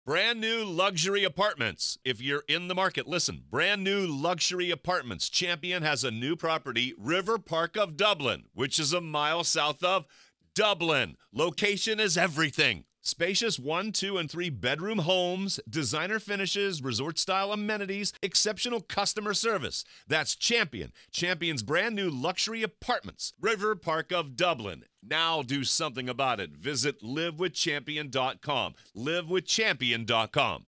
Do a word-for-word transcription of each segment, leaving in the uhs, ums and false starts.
Brand new luxury apartments. If you're in the market, listen. Brand new luxury apartments. Champion has a new property, River Park of Dublin, which is a mile south of Dublin. Location is everything. Spacious one, two, and three bedroom homes, designer finishes, resort-style amenities, exceptional customer service. That's Champion. Champion's brand new luxury apartments. River Park of Dublin. Now do something about it. Visit live with champion dot com. live with champion dot com.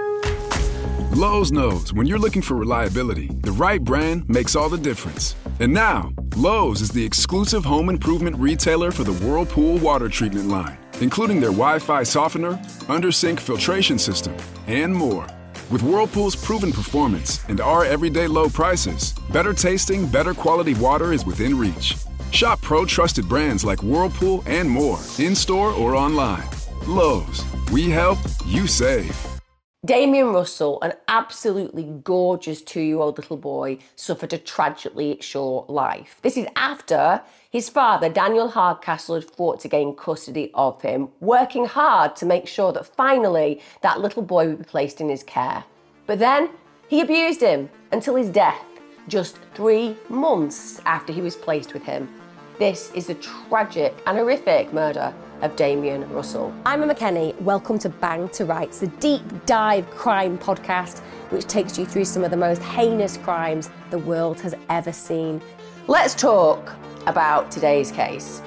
Lowe's knows when you're looking for reliability, the right brand makes all the difference. And now, Lowe's is the exclusive home improvement retailer for the Whirlpool water treatment line, including their Wi-Fi softener, under-sink filtration system, and more. With Whirlpool's proven performance and our everyday low prices, better tasting, better quality water is within reach. Shop pro-trusted brands like Whirlpool and more, in-store or online. Lowe's, we help, you save. Damien Russell, an absolutely gorgeous two-year-old little boy, suffered a tragically short life. This is after his father, Daniel Hardcastle, had fought to gain custody of him, working hard to make sure that finally that little boy would be placed in his care. But then he abused him until his death, just three months after he was placed with him. This is the tragic and horrific murder of Damien Russell. I'm Emma Kenny. Welcome to Bang to Rights, the deep dive crime podcast which takes you through some of the most heinous crimes the world has ever seen. Let's talk about today's case.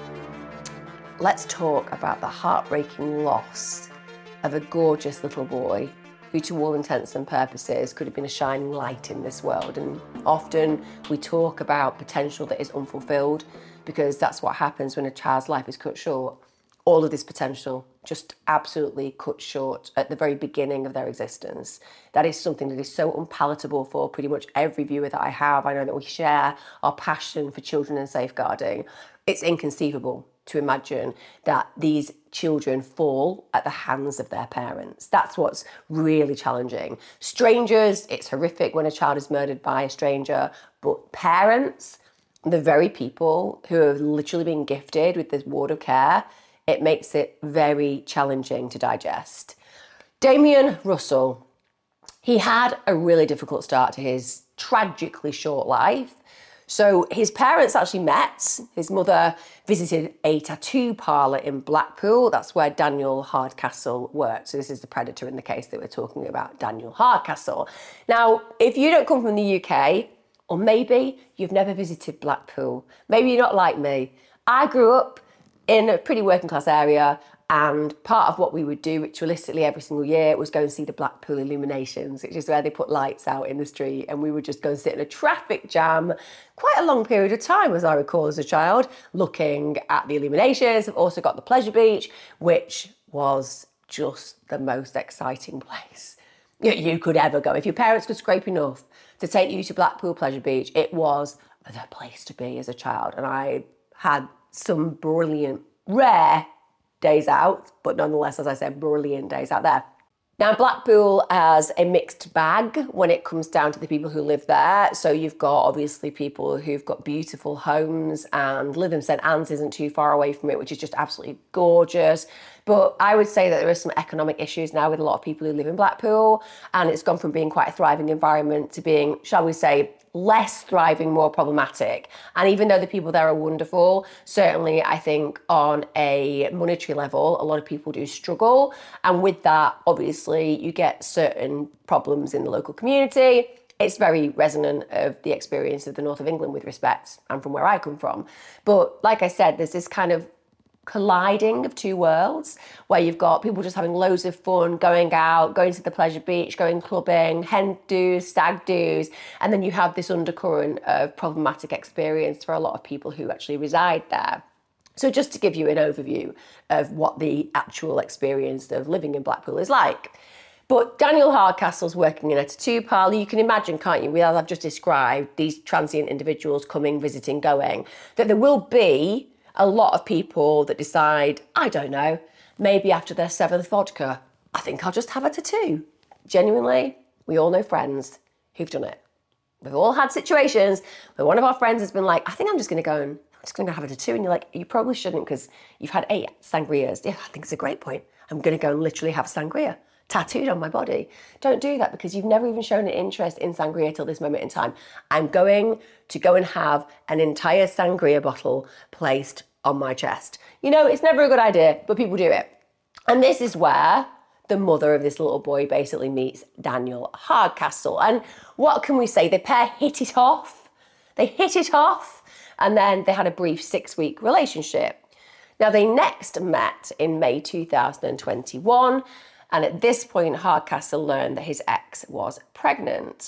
Let's talk about the heartbreaking loss of a gorgeous little boy who, to all intents and purposes, could have been a shining light in this world. And often we talk about potential that is unfulfilled because that's what happens when a child's life is cut short. All of this potential just absolutely cut short at the very beginning of their existence. That is something that is so unpalatable for pretty much every viewer that I have. I know that we share our passion for children and safeguarding. It's inconceivable to imagine that these children fall at the hands of their parents. That's what's really challenging. Strangers, it's horrific when a child is murdered by a stranger, but parents, the very people who have literally been gifted with this ward of care, it makes it very challenging to digest. Damien Russell, he had a really difficult start to his tragically short life. So his parents actually met. His mother visited a tattoo parlour in Blackpool. That's where Daniel Hardcastle worked. So this is the predator in the case that we're talking about, Daniel Hardcastle. Now, if you don't come from the U K, or maybe you've never visited Blackpool, maybe you're not like me. I grew up in a pretty working class area, and part of what we would do ritualistically every single year was go and see the Blackpool illuminations, which is where they put lights out in the street, and we would just go and sit in a traffic jam quite a long period of time, as I recall as a child, looking at the illuminations. I've also got the Pleasure Beach, which was just the most exciting place you could ever go. If your parents could scrape enough to take you to Blackpool Pleasure Beach, it was the place to be as a child, and I had some brilliant, rare days out, but nonetheless, as I said, brilliant days out there. Now, Blackpool has a mixed bag when it comes down to the people who live there. So you've got obviously people who've got beautiful homes, and Lytham St Anne's isn't too far away from it, which is just absolutely gorgeous. But I would say that there are some economic issues now with a lot of people who live in Blackpool, and it's gone from being quite a thriving environment to being, shall we say, less thriving, more problematic. And even though the people there are wonderful, certainly I think on a monetary level, a lot of people do struggle. And with that, obviously, you get certain problems in the local community. It's very resonant of the experience of the north of England with respect, and from where I come from. But like I said, there's this kind of colliding of two worlds where you've got people just having loads of fun, going out, going to the Pleasure Beach, going clubbing, hen do's, stag do's, and then you have this undercurrent of problematic experience for a lot of people who actually reside there. So just to give you an overview of what the actual experience of living in Blackpool is like. But Daniel Hardcastle's working in a tattoo parlour. You can imagine, can't you, as I've just described, these transient individuals coming, visiting, going, that there will be a lot of people that decide, I don't know, maybe after their seventh vodka, I think I'll just have a tattoo. Genuinely, we all know friends who've done it. We've all had situations where one of our friends has been like, I think I'm just going to go and I'm just going to go have a tattoo. And you're like, you probably shouldn't because you've had eight sangrias. Yeah, I think it's a great point. I'm going to go and literally have sangria. tattooed on my body. Don't do that because you've never even shown an interest in sangria till this moment in time. I'm going to go and have an entire sangria bottle placed on my chest. You know, it's never a good idea, but people do it. And this is where the mother of this little boy basically meets Daniel Hardcastle. And what can we say? The pair hit it off. They hit it off, and then they had a brief six-week relationship. Now, they next met in May two thousand twenty-one, and at this point, Hardcastle learned that his ex was pregnant.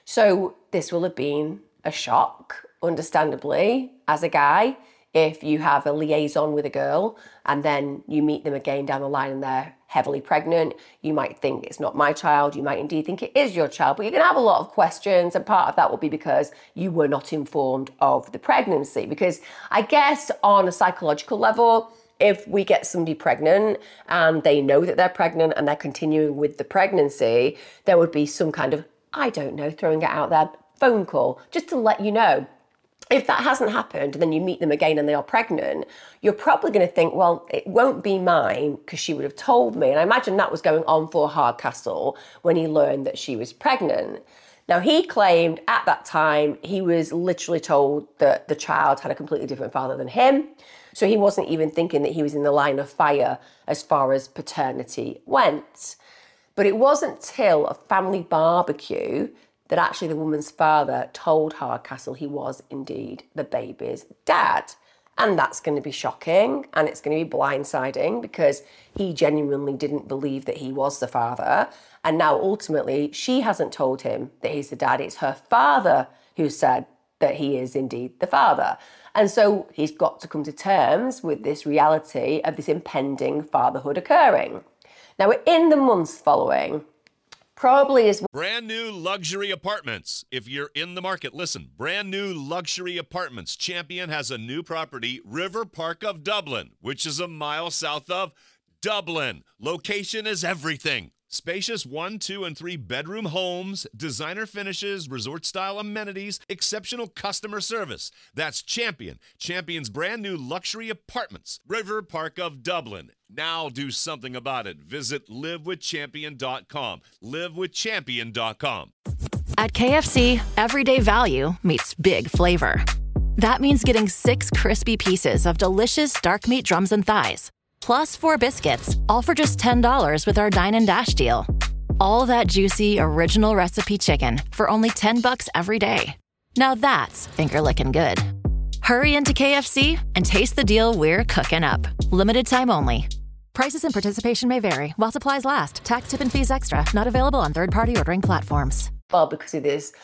So this will have been a shock, understandably, as a guy. If you have a liaison with a girl and then you meet them again down the line and they're heavily pregnant, you might think it's not my child, you might indeed think it is your child, but you're going to have a lot of questions, and part of that will be because you were not informed of the pregnancy. Because I guess on a psychological level, if we get somebody pregnant and they know that they're pregnant and they're continuing with the pregnancy, there would be some kind of, I don't know, throwing it out there, phone call, just to let you know. If that hasn't happened and then you meet them again and they are pregnant, you're probably going to think, well, it won't be mine because she would have told me. And I imagine that was going on for Hardcastle when he learned that she was pregnant. Now, he claimed at that time he was literally told that the child had a completely different father than him. So he wasn't even thinking that he was in the line of fire as far as paternity went. But it wasn't till a family barbecue that actually the woman's father told Hardcastle he was indeed the baby's dad. And that's going to be shocking, and it's going to be blindsiding because he genuinely didn't believe that he was the father. And now ultimately she hasn't told him that he's the dad. It's her father who said that he is indeed the father. And so he's got to come to terms with this reality of this impending fatherhood occurring. Now, in the months following, probably is brand new luxury apartments. If you're in the market, listen, brand new luxury apartments. Champion has a new property, River Park of Dublin, which is a mile south of Dublin. Location is everything. Spacious one, two, and three bedroom homes, designer finishes, resort-style amenities, exceptional customer service. That's Champion. Champion's brand new luxury apartments, River Park of Dublin. Now do something about it. Visit live with champion dot com. live with champion dot com. At K F C, everyday value meets big flavor. That means getting six crispy pieces of delicious dark meat drums and thighs, plus four biscuits, all for just ten dollars with our Dine and Dash deal. All that juicy, original recipe chicken for only ten bucks every day. Now that's finger-licking good. Hurry into K F C and taste the deal we're cooking up. Limited time only. Prices and participation may vary while supplies last. Tax, tip, and fees extra. Not available on third-party ordering platforms. Well, because of this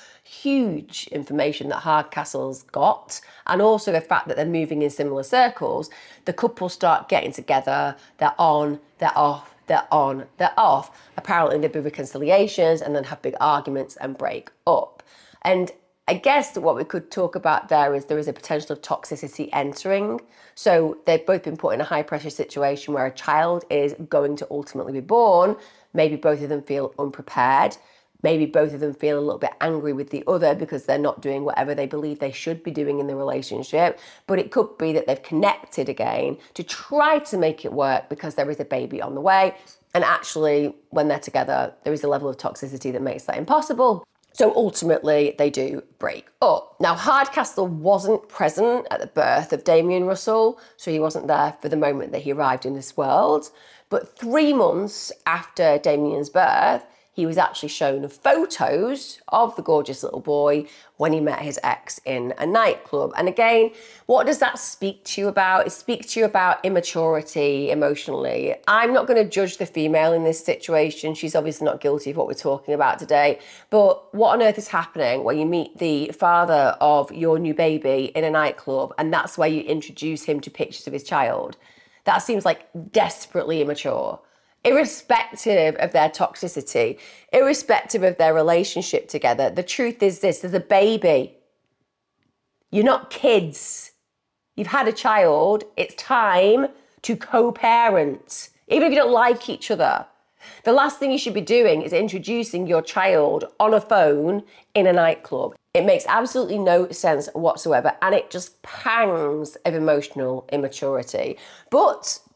huge information that Hardcastle's got, and also the fact that they're moving in similar circles, the couple start getting together, they're on, they're off, they're on, they're off. Apparently there'll be reconciliations and then have big arguments and break up. And I guess that what we could talk about there is there is a potential of toxicity entering. So they've both been put in a high pressure situation where a child is going to ultimately be born. Maybe both of them feel unprepared. Maybe both of them feel a little bit angry with the other because they're not doing whatever they believe they should be doing in the relationship. But it could be that they've connected again to try to make it work because there is a baby on the way. And actually, when they're together, there is a level of toxicity that makes that impossible. So ultimately, they do break up. Now, Hardcastle wasn't present at the birth of Damien Russell, so he wasn't there for the moment that he arrived in this world. But three months after Damien's birth, he was actually shown photos of the gorgeous little boy when he met his ex in a nightclub. And again, what does that speak to you about? It speaks to you about immaturity emotionally. I'm not going to judge the female in this situation. She's obviously not guilty of what we're talking about today. But what on earth is happening when you meet the father of your new baby in a nightclub and that's where you introduce him to pictures of his child? That seems like desperately immature. Irrespective of their toxicity, irrespective of their relationship together, the truth is this, there's a baby. You're not kids. You've had a child. It's time to co-parent, even if you don't like each other. The last thing you should be doing is introducing your child on a phone in a nightclub. It makes absolutely no sense whatsoever, and it just pangs of emotional immaturity. But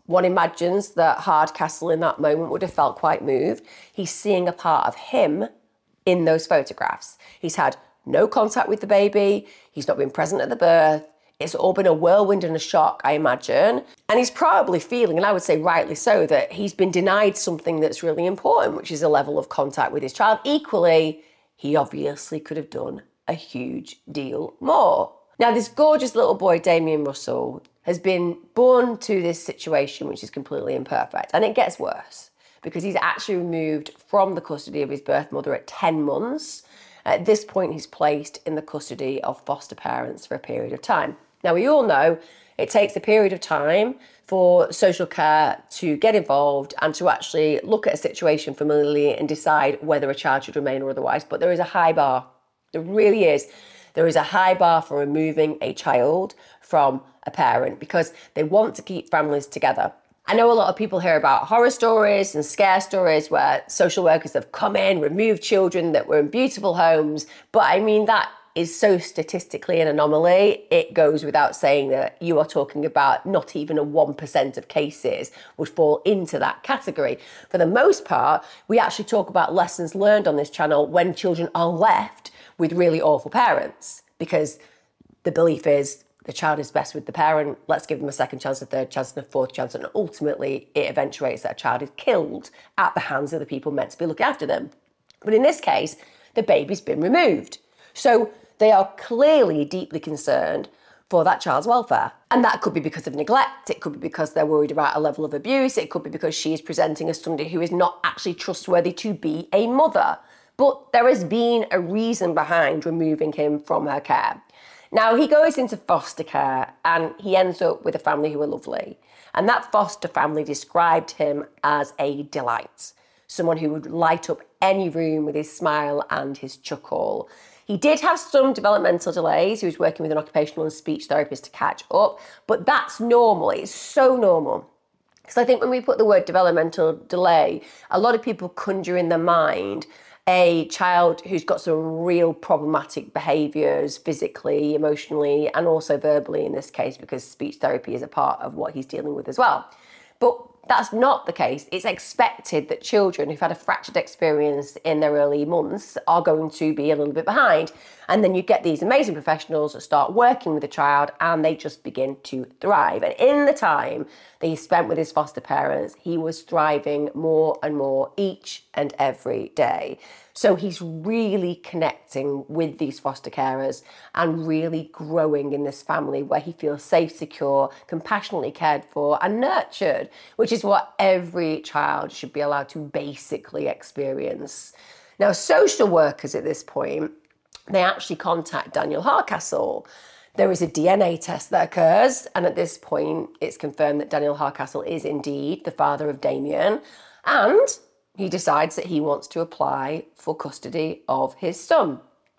One imagines that Hardcastle in that moment would have felt quite moved. He's seeing a part of him in those photographs. He's had no contact with the baby. He's not been present at the birth. It's all been a whirlwind and a shock, I imagine. And he's probably feeling, and I would say rightly so, that he's been denied something that's really important, which is a level of contact with his child. Equally, he obviously could have done a huge deal more. Now, this gorgeous little boy, Damien Russell, has been born to this situation, which is completely imperfect. And it gets worse because he's actually removed from the custody of his birth mother at ten months. At this point, he's placed in the custody of foster parents for a period of time. Now, we all know it takes a period of time for social care to get involved and to actually look at a situation familiarly and decide whether a child should remain or otherwise. But there is a high bar. There really is. There is a high bar for removing a child from a parent because they want to keep families together. I know a lot of people hear about horror stories and scare stories where social workers have come in, removed children that were in beautiful homes. But I mean, that is so statistically an anomaly. It goes without saying that you are talking about not even a one percent of cases would fall into that category. For the most part, we actually talk about lessons learned on this channel when children are left with really awful parents, because the belief is the child is best with the parent. Let's give them a second chance, a third chance, and a fourth chance. And ultimately, it eventuates that a child is killed at the hands of the people meant to be looking after them. But in this case, the baby's been removed. So they are clearly deeply concerned for that child's welfare. And that could be because of neglect. It could be because they're worried about a level of abuse. It could be because she is presenting as somebody who is not actually trustworthy to be a mother. But there has been a reason behind removing him from her care. Now, he goes into foster care and he ends up with a family who are lovely. And that foster family described him as a delight, someone who would light up any room with his smile and his chuckle. He did have some developmental delays. He was working with an occupational and speech therapist to catch up, but that's normal. It's so normal. Because I think when we put the word developmental delay, a lot of people conjure in their mind a child who's got some real problematic behaviours physically, emotionally, and also verbally in this case, because speech therapy is a part of what he's dealing with as well. But that's not the case. It's expected that children who've had a fractured experience in their early months are going to be a little bit behind. And then you get these amazing professionals that start working with the child and they just begin to thrive. And in the time that he spent with his foster parents, he was thriving more and more each and every day. So he's really connecting with these foster carers and really growing in this family where he feels safe, secure, compassionately cared for and nurtured, which is what every child should be allowed to basically experience. Now, social workers at this point, they actually contact Daniel Hardcastle. There is a D N A test that occurs, and at this point, it's confirmed that Daniel Hardcastle is indeed the father of Damien, and he decides that he wants to apply for custody of his son.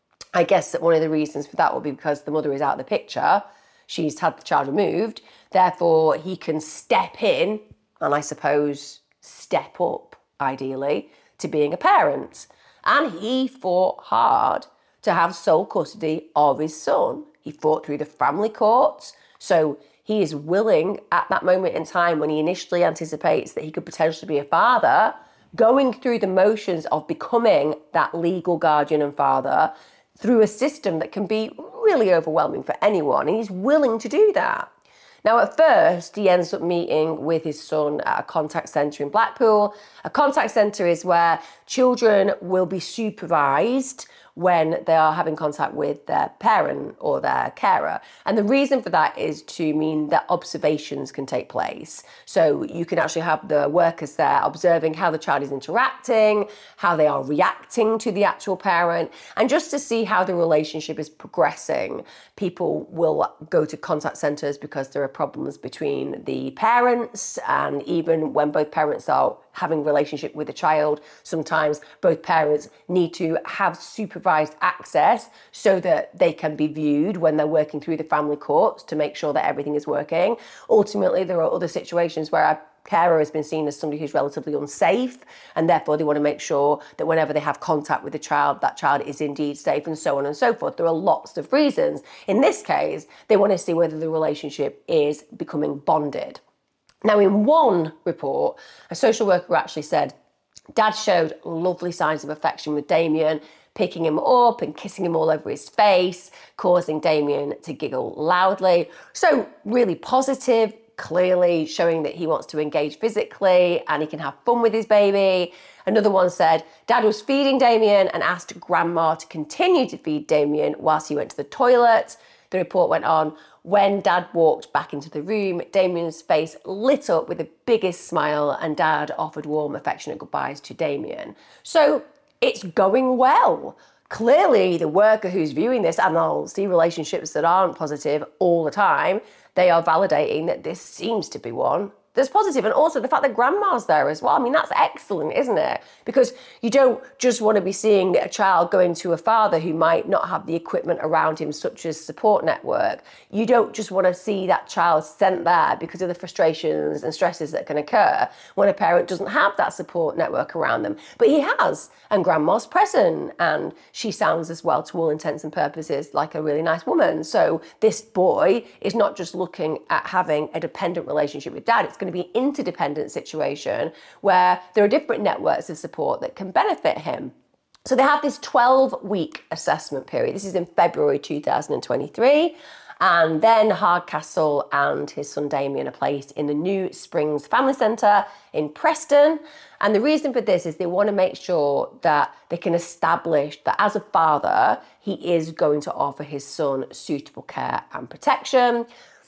I guess that one of the reasons for that will be because the mother is out of the picture. She's had the child removed. Therefore, he can step in and I suppose step up, ideally, to being a parent. And he fought hard to have sole custody of his son. He fought through the family courts. So he is willing at that moment in time when he initially anticipates that he could potentially be a father, going through the motions of becoming that legal guardian and father through a system that can be really overwhelming for anyone. And he's willing to do that. Now, at first, he ends up meeting with his son at a contact centre in Blackpool. A contact centre is where children will be supervised when they are having contact with their parent or their carer. And the reason for that is to mean that observations can take place. So you can actually have the workers there observing how the child is interacting, how they are reacting to the actual parent, and just to see how the relationship is progressing. People will go to contact centres because there are problems between the parents, and even when both parents are having a relationship with the child, sometimes both parents need to have supervised access so that they can be viewed when they're working through the family courts to make sure that everything is working. Ultimately, there are other situations where a carer has been seen as somebody who's relatively unsafe, and therefore they want to make sure that whenever they have contact with the child, that child is indeed safe, and so on and so forth. There are lots of reasons. In this case, they want to see whether the relationship is becoming bonded. Now, in one report, a social worker actually said, Dad showed lovely signs of affection with Damien, picking him up and kissing him all over his face, causing Damien to giggle loudly. So really positive, clearly showing that he wants to engage physically and he can have fun with his baby. Another one said, Dad was feeding Damien and asked Grandma to continue to feed Damien whilst he went to the toilet. The report went on, when Dad walked back into the room, Damien's face lit up with the biggest smile and Dad offered warm, affectionate goodbyes to Damien. So it's going well. Clearly, the worker who's viewing this, and I'll see relationships that aren't positive all the time, they are validating that this seems to be one that's positive. And also the fact that Grandma's there as well. I mean, that's excellent, isn't it? Because you don't just want to be seeing a child going to a father who might not have the equipment around him, such as support network. You don't just want to see that child sent there because of the frustrations and stresses that can occur when a parent doesn't have that support network around them. But he has, and Grandma's present, and she sounds as well, to all intents and purposes, like a really nice woman. So this boy is not just looking at having a dependent relationship with Dad, it's going to be an interdependent situation where there are different networks of support that can benefit him. So they have this twelve-week assessment period. This is in February two thousand twenty-three. And then Hardcastle and his son Damien are placed in the New Springs Family Centre in Preston. And the reason for this is they want to make sure that they can establish that as a father, he is going to offer his son suitable care and protection.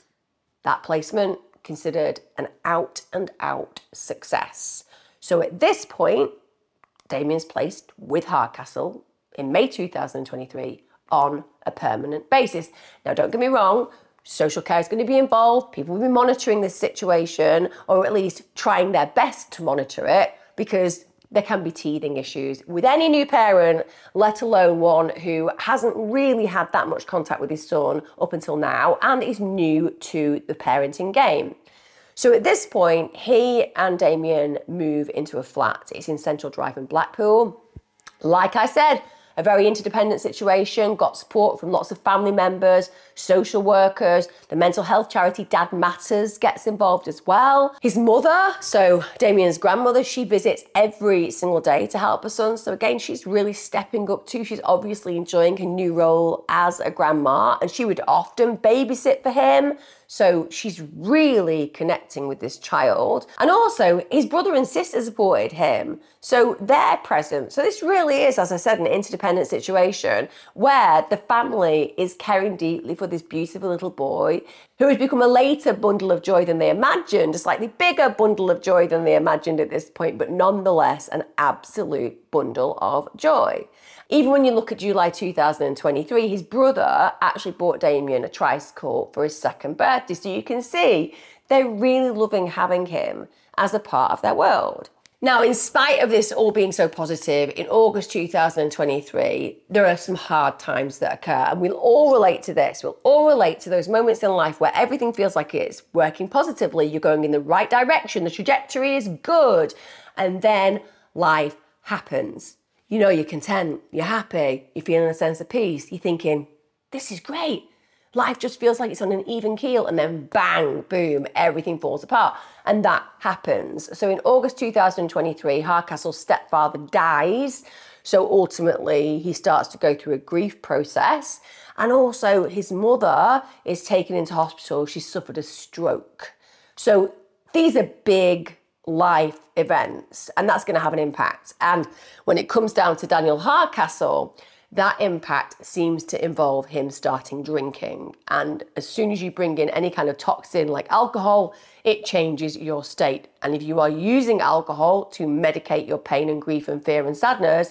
That placement considered an out and out success. So at this point, Damien's placed with Hardcastle in May two thousand twenty-three on a permanent basis. Now, don't get me wrong, social care is going to be involved. People will be monitoring this situation, or at least trying their best to monitor it, because there can be teething issues with any new parent, let alone one who hasn't really had that much contact with his son up until now and is new to the parenting game. So at this point, he and Damien move into a flat. It's in Central Drive in Blackpool. Like I said, a very interdependent situation, got support from lots of family members, social workers, the mental health charity Dad Matters gets involved as well. His mother, so Damien's grandmother, she visits every single day to help her son. So again, she's really stepping up too. She's obviously enjoying her new role as a grandma, and she would often babysit for him. So she's really connecting with this child. And also, his brother and sister supported him. So they're present. So this really is, as I said, an interdependent situation where the family is caring deeply for this beautiful little boy who has become a later bundle of joy than they imagined, a slightly bigger bundle of joy than they imagined at this point, but nonetheless an absolute bundle of joy. Even when you look at July two thousand twenty-three, his brother actually bought Damien a tricycle for his second birthday. So you can see they're really loving having him as a part of their world. Now, in spite of this all being so positive, in August two thousand twenty-three, there are some hard times that occur, and we'll all relate to this. We'll all relate to those moments in life where everything feels like it's working positively, you're going in the right direction, the trajectory is good, and then life happens. You know, you're content, you're happy, you're feeling a sense of peace, you're thinking, this is great. Life just feels like it's on an even keel, and then bang, boom, everything falls apart. And that happens. So in August two thousand twenty-three, Hardcastle's stepfather dies. So ultimately, he starts to go through a grief process. And also, his mother is taken into hospital. She suffered a stroke. So these are big life events, and that's going to have an impact. And when it comes down to Daniel Hardcastle, that impact seems to involve him starting drinking. And as soon as you bring in any kind of toxin like alcohol, it changes your state. And if you are using alcohol to medicate your pain and grief and fear and sadness,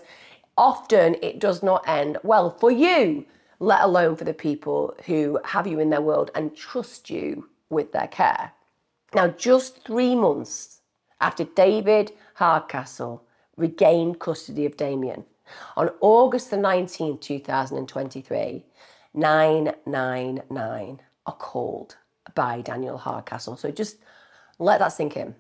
often it does not end well for you, let alone for the people who have you in their world and trust you with their care. Now, just three months after David Hardcastle regained custody of Damien, on August the nineteenth, two thousand twenty-three, nine nine nine are called by Daniel Hardcastle. So just let that sink in.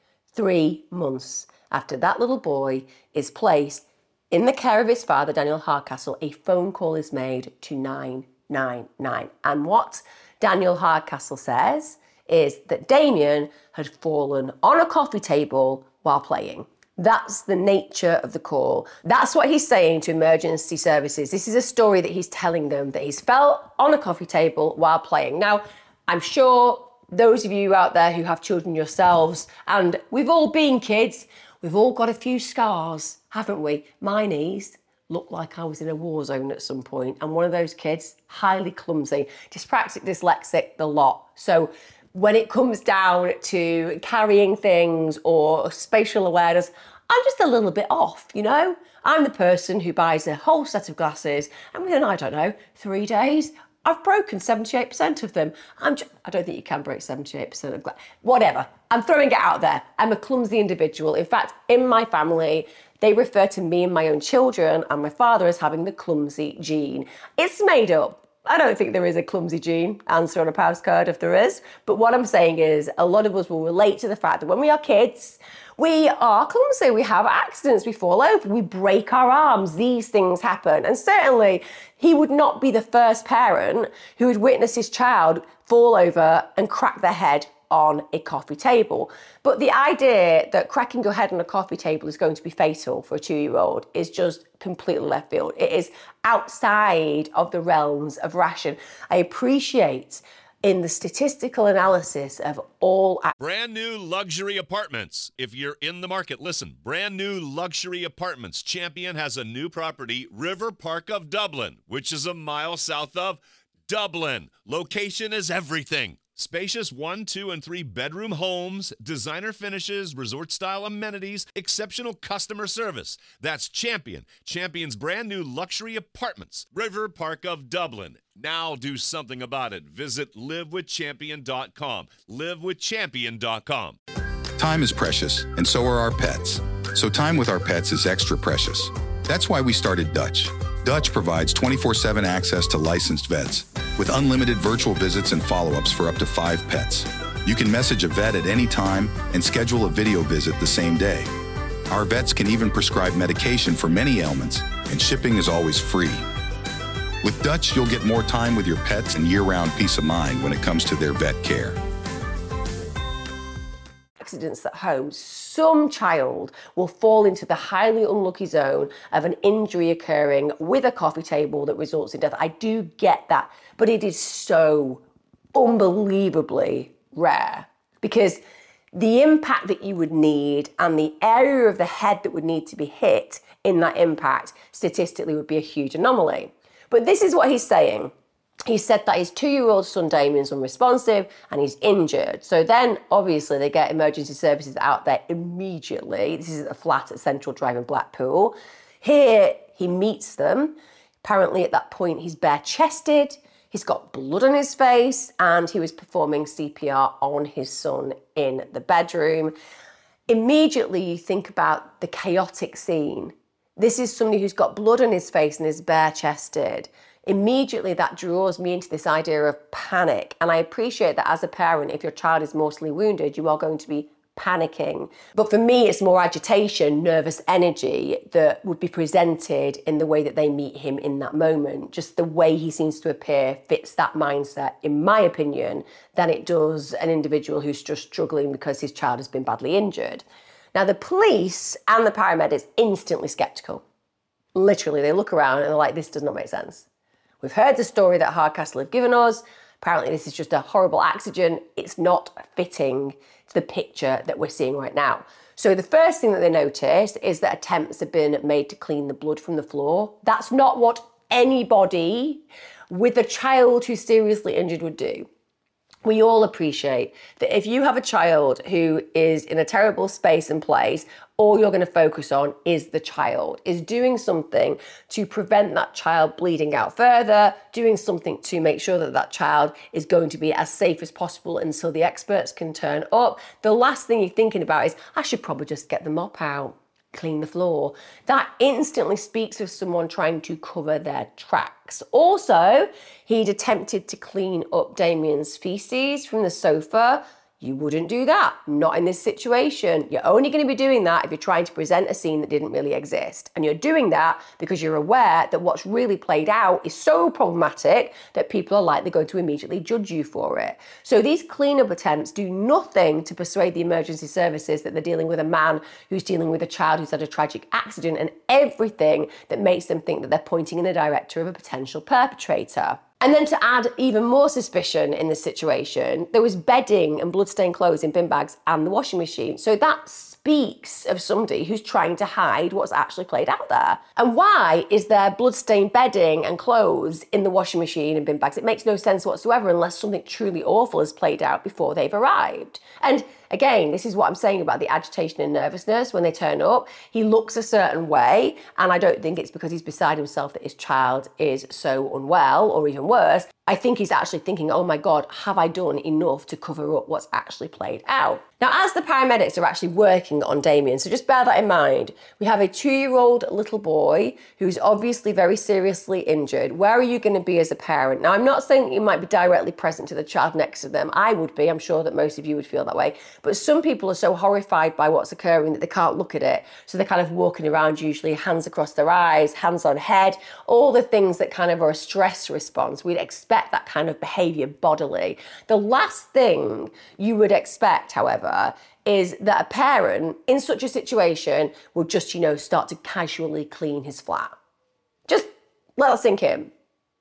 Three months after that little boy is placed in the care of his father, Daniel Hardcastle, a phone call is made to nine nine nine. And what Daniel Hardcastle says is that Damien had fallen on a coffee table while playing. That's the nature of the call. That's what he's saying to emergency services. This is a story that he's telling them, that he's fell on a coffee table while playing. Now, I'm sure those of you out there who have children yourselves, and we've all been kids, we've all got a few scars, haven't we? My knees look like I was in a war zone at some point. I'm one of those kids, highly clumsy, dyspraxic, dyslexic, the lot. So when it comes down to carrying things or spatial awareness, I'm just a little bit off, you know? I'm the person who buys a whole set of glasses and within, I don't know, three days, I've broken seventy-eight percent of them. I'm just, I don't think you can break seventy-eight percent of glass. Whatever, I'm throwing it out there. I'm a clumsy individual. In fact, in my family, they refer to me and my own children and my father as having the clumsy gene. It's made up. I don't think there is a clumsy gene answer on a postcard if there is. But what I'm saying is a lot of us will relate to the fact that when we are kids, we are clumsy. We have accidents, we fall over, we break our arms. These things happen. And certainly he would not be the first parent who would witness his child fall over and crack their head on a coffee table. But the idea that cracking your head on a coffee table is going to be fatal for a two-year-old is just completely left field. It is outside of the realms of ration. I appreciate in the statistical analysis of all... Brand new luxury apartments. If you're in the market, listen, brand new luxury apartments. Champion has a new property, River Park of Dublin, which is a mile south of Dublin. Location is everything. Spacious one, two, and three bedroom homes, designer finishes, resort-style amenities, exceptional customer service. That's Champion. Champion's brand new luxury apartments. River Park of Dublin. Now do something about it. Visit live with champion dot com. live with champion dot com. Time is precious, and so are our pets. So time with our pets is extra precious. That's why we started Dutch. Dutch provides twenty-four seven access to licensed vets with unlimited virtual visits and follow-ups for up to five pets. You can message a vet at any time and schedule a video visit the same day. Our vets can even prescribe medication for many ailments, and shipping is always free. With Dutch, you'll get more time with your pets and year-round peace of mind when it comes to their vet care. Accidents at home, some child will fall into the highly unlucky zone of an injury occurring with a coffee table that results in death. I do get that, but it is so unbelievably rare because the impact that you would need and the area of the head that would need to be hit in that impact statistically would be a huge anomaly. But this is what he's saying. He said that his two-year-old son Damien's unresponsive and he's injured. So then, obviously, they get emergency services out there immediately. This is a flat at Central Drive in Blackpool. Here, he meets them. Apparently, at that point, he's bare-chested. He's got blood on his face and he was performing C P R on his son in the bedroom. Immediately, you think about the chaotic scene. This is somebody who's got blood on his face and is bare-chested. Immediately that draws me into this idea of panic. And I appreciate that as a parent, if your child is mortally wounded, you are going to be panicking. But for me, it's more agitation, nervous energy that would be presented in the way that they meet him in that moment. Just the way he seems to appear fits that mindset, in my opinion, than it does an individual who's just struggling because his child has been badly injured. Now, the police and the paramedics instantly sceptical. Literally, they look around and they're like, this does not make sense. We've heard the story that Hardcastle have given us. Apparently this is just a horrible accident. It's not fitting to the picture that we're seeing right now. So the first thing that they noticed is that attempts have been made to clean the blood from the floor. That's not what anybody with a child who's seriously injured would do. We all appreciate that if you have a child who is in a terrible space and place, all you're going to focus on is the child, is doing something to prevent that child bleeding out further, doing something to make sure that that child is going to be as safe as possible until the experts can turn up. The last thing you're thinking about is, I should probably just get the mop out, clean the floor. That instantly speaks of someone trying to cover their tracks. Also, he'd attempted to clean up Damien's feces from the sofa. You wouldn't do that, not in this situation. You're only going to be doing that if you're trying to present a scene that didn't really exist. And you're doing that because you're aware that what's really played out is so problematic that people are likely going to immediately judge you for it. So these cleanup attempts do nothing to persuade the emergency services that they're dealing with a man who's dealing with a child who's had a tragic accident, and everything that makes them think that they're pointing in the direction of a potential perpetrator. And then to add even more suspicion in this situation, there was bedding and bloodstained clothes in bin bags and the washing machine. So that speaks of somebody who's trying to hide what's actually played out there. And why is there bloodstained bedding and clothes in the washing machine and bin bags? It makes no sense whatsoever unless something truly awful has played out before they've arrived. And again, this is what I'm saying about the agitation and nervousness when they turn up. He looks a certain way, and I don't think it's because he's beside himself that his child is so unwell, or even worse. I think he's actually thinking, oh my God, have I done enough to cover up what's actually played out? Now, as the paramedics are actually working on Damien, so just bear that in mind, we have a two-year-old little boy who's obviously very seriously injured. Where are you going to be as a parent? Now, I'm not saying that you might be directly present to the child next to them. I would be. I'm sure that most of you would feel that way. But some people are so horrified by what's occurring that they can't look at it. So they're kind of walking around, usually hands across their eyes, hands on head, all the things that kind of are a stress response. We'd expect that kind of behaviour bodily. The last thing you would expect, however, is that a parent in such a situation would just, you know, start to casually clean his flat. Just let it sink in.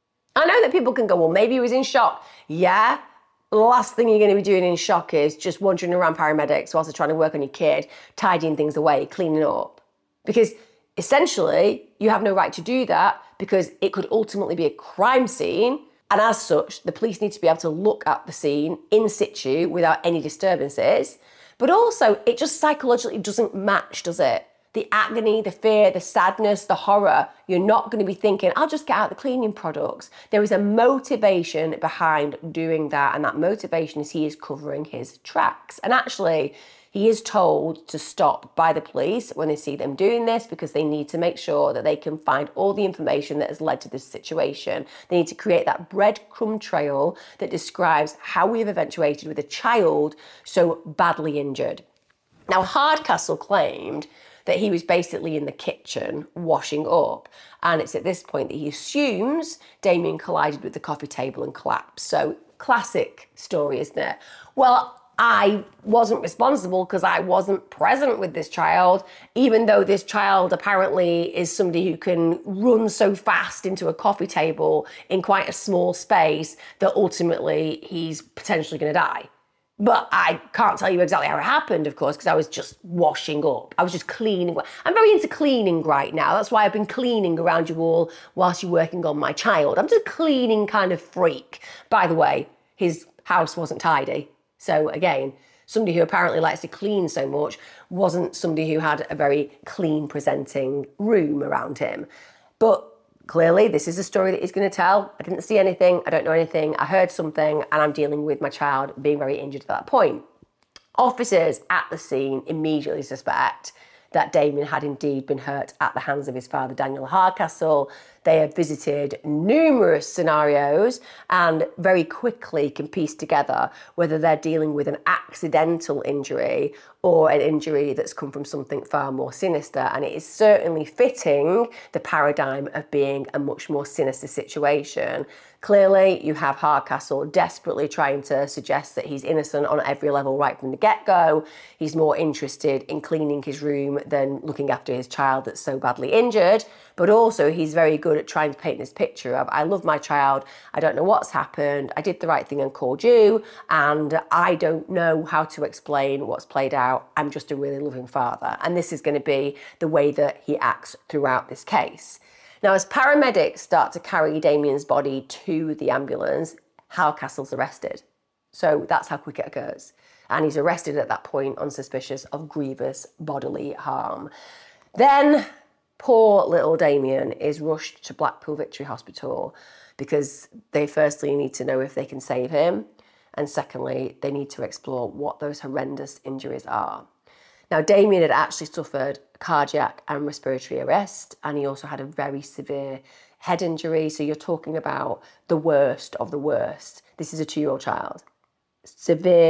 I know that people can go, well, maybe he was in shock. Yeah. The last thing you're going to be doing in shock is just wandering around paramedics whilst they're trying to work on your kid, tidying things away, cleaning up. Because essentially, you have no right to do that because it could ultimately be a crime scene. And as such, the police need to be able to look at the scene in situ without any disturbances. But also, it just psychologically doesn't match, does it? The agony, the fear, the sadness, the horror, you're not going to be thinking, I'll just get out the cleaning products. There is a motivation behind doing that, and that motivation is he is covering his tracks. And actually, he is told to stop by the police when they see them doing this because they need to make sure that they can find all the information that has led to this situation. They need to create that breadcrumb trail that describes how we have eventuated with a child so badly injured. Now, Hardcastle claimed that he was basically in the kitchen washing up. And it's at this point that he assumes Damien collided with the coffee table and collapsed. So classic story, isn't it? Well, I wasn't responsible because I wasn't present with this child, even though this child apparently is somebody who can run so fast into a coffee table in quite a small space that ultimately he's potentially going to die. But I can't tell you exactly how it happened, of course, because I was just washing up. I was just cleaning. I'm very into cleaning right now. That's why I've been cleaning around you all whilst you're working on my child. I'm just a cleaning kind of freak. By the way, his house wasn't tidy. So again, somebody who apparently likes to clean so much wasn't somebody who had a very clean presenting room around him. But clearly, this is a story that he's going to tell. I didn't see anything. I don't know anything. I heard something, and I'm dealing with my child being very injured at that point. Officers at the scene immediately suspect that Damien had indeed been hurt at the hands of his father, Daniel Hardcastle. They have visited numerous scenarios and very quickly can piece together whether they're dealing with an accidental injury or an injury that's come from something far more sinister. And it is certainly fitting the paradigm of being a much more sinister situation. Clearly, you have Hardcastle desperately trying to suggest that he's innocent on every level right from the get-go. He's more interested in cleaning his room than looking after his child that's so badly injured. But also, he's very good at trying to paint this picture of, I love my child, I don't know what's happened, I did the right thing and called you, and I don't know how to explain what's played out. I'm just a really loving father. And this is going to be the way that he acts throughout this case. Now, as paramedics start to carry Damien's body to the ambulance, Hardcastle's arrested. So that's how quick it occurs. And he's arrested at that point on suspicion of grievous bodily harm. Then poor little Damien is rushed to Blackpool Victory Hospital because they firstly need to know if they can save him. And secondly, they need to explore what those horrendous injuries are. Now, Damien had actually suffered cardiac and respiratory arrest, and he also had a very severe head injury. So you're talking about the worst of the worst. This is a two-year-old child. Severe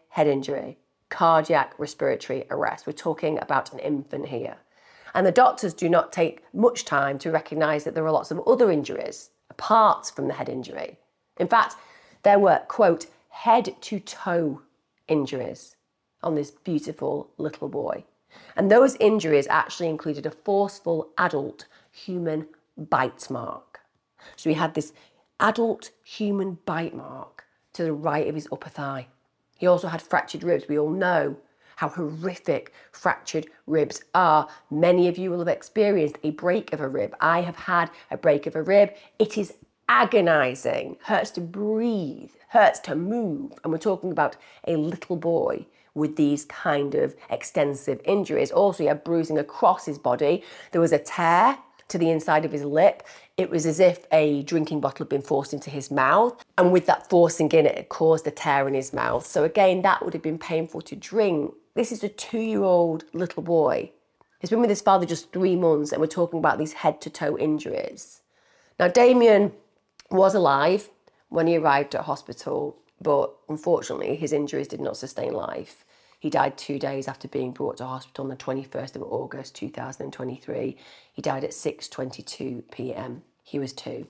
head injury, cardiac respiratory arrest. We're talking about an infant here. And the doctors do not take much time to recognise that there are lots of other injuries apart from the head injury. In fact, there were, quote, head to toe injuries on this beautiful little boy. And those injuries actually included a forceful adult human bite mark. So he had this adult human bite mark to the right of his upper thigh. He also had fractured ribs. We all know how horrific fractured ribs are. Many of you will have experienced a break of a rib. I have had a break of a rib. It is agonizing, hurts to breathe, hurts to move. And we're talking about a little boy with these kind of extensive injuries. Also, he had bruising across his body. There was a tear to the inside of his lip. It was as if a drinking bottle had been forced into his mouth. And with that forcing in, it had caused a tear in his mouth. So again, that would have been painful to drink. This is a two-year-old little boy. He's been with his father just three months, and we're talking about these head-to-toe injuries. Now, Damien was alive when he arrived at hospital, but unfortunately, his injuries did not sustain life. He died two days after being brought to hospital on the twenty-first of August, two thousand twenty-three. He died at six twenty-two p.m. He was two.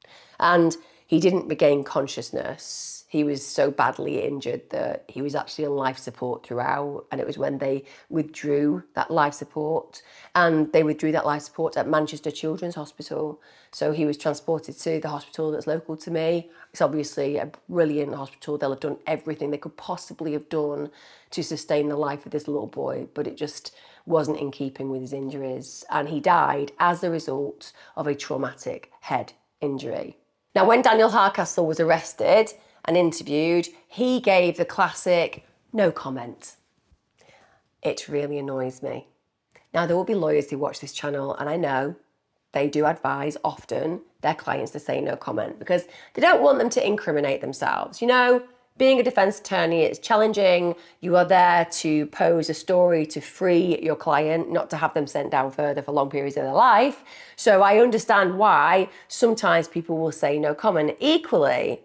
And he didn't regain consciousness. He was so badly injured that he was actually on life support throughout. And it was when they withdrew that life support, and they withdrew that life support at Manchester Children's Hospital. So he was transported to the hospital that's local to me. It's obviously a brilliant hospital. They'll have done everything they could possibly have done to sustain the life of this little boy, but it just wasn't in keeping with his injuries. And he died as a result of a traumatic head injury. Now, when Daniel Hardcastle was arrested and interviewed, he gave the classic no comment. It really annoys me. Now, there will be lawyers who watch this channel, and I know they do advise often their clients to say no comment because they don't want them to incriminate themselves. You know, being a defense attorney is challenging. You are there to pose a story to free your client, not to have them sent down further for long periods of their life. So I understand why sometimes people will say no comment. Equally,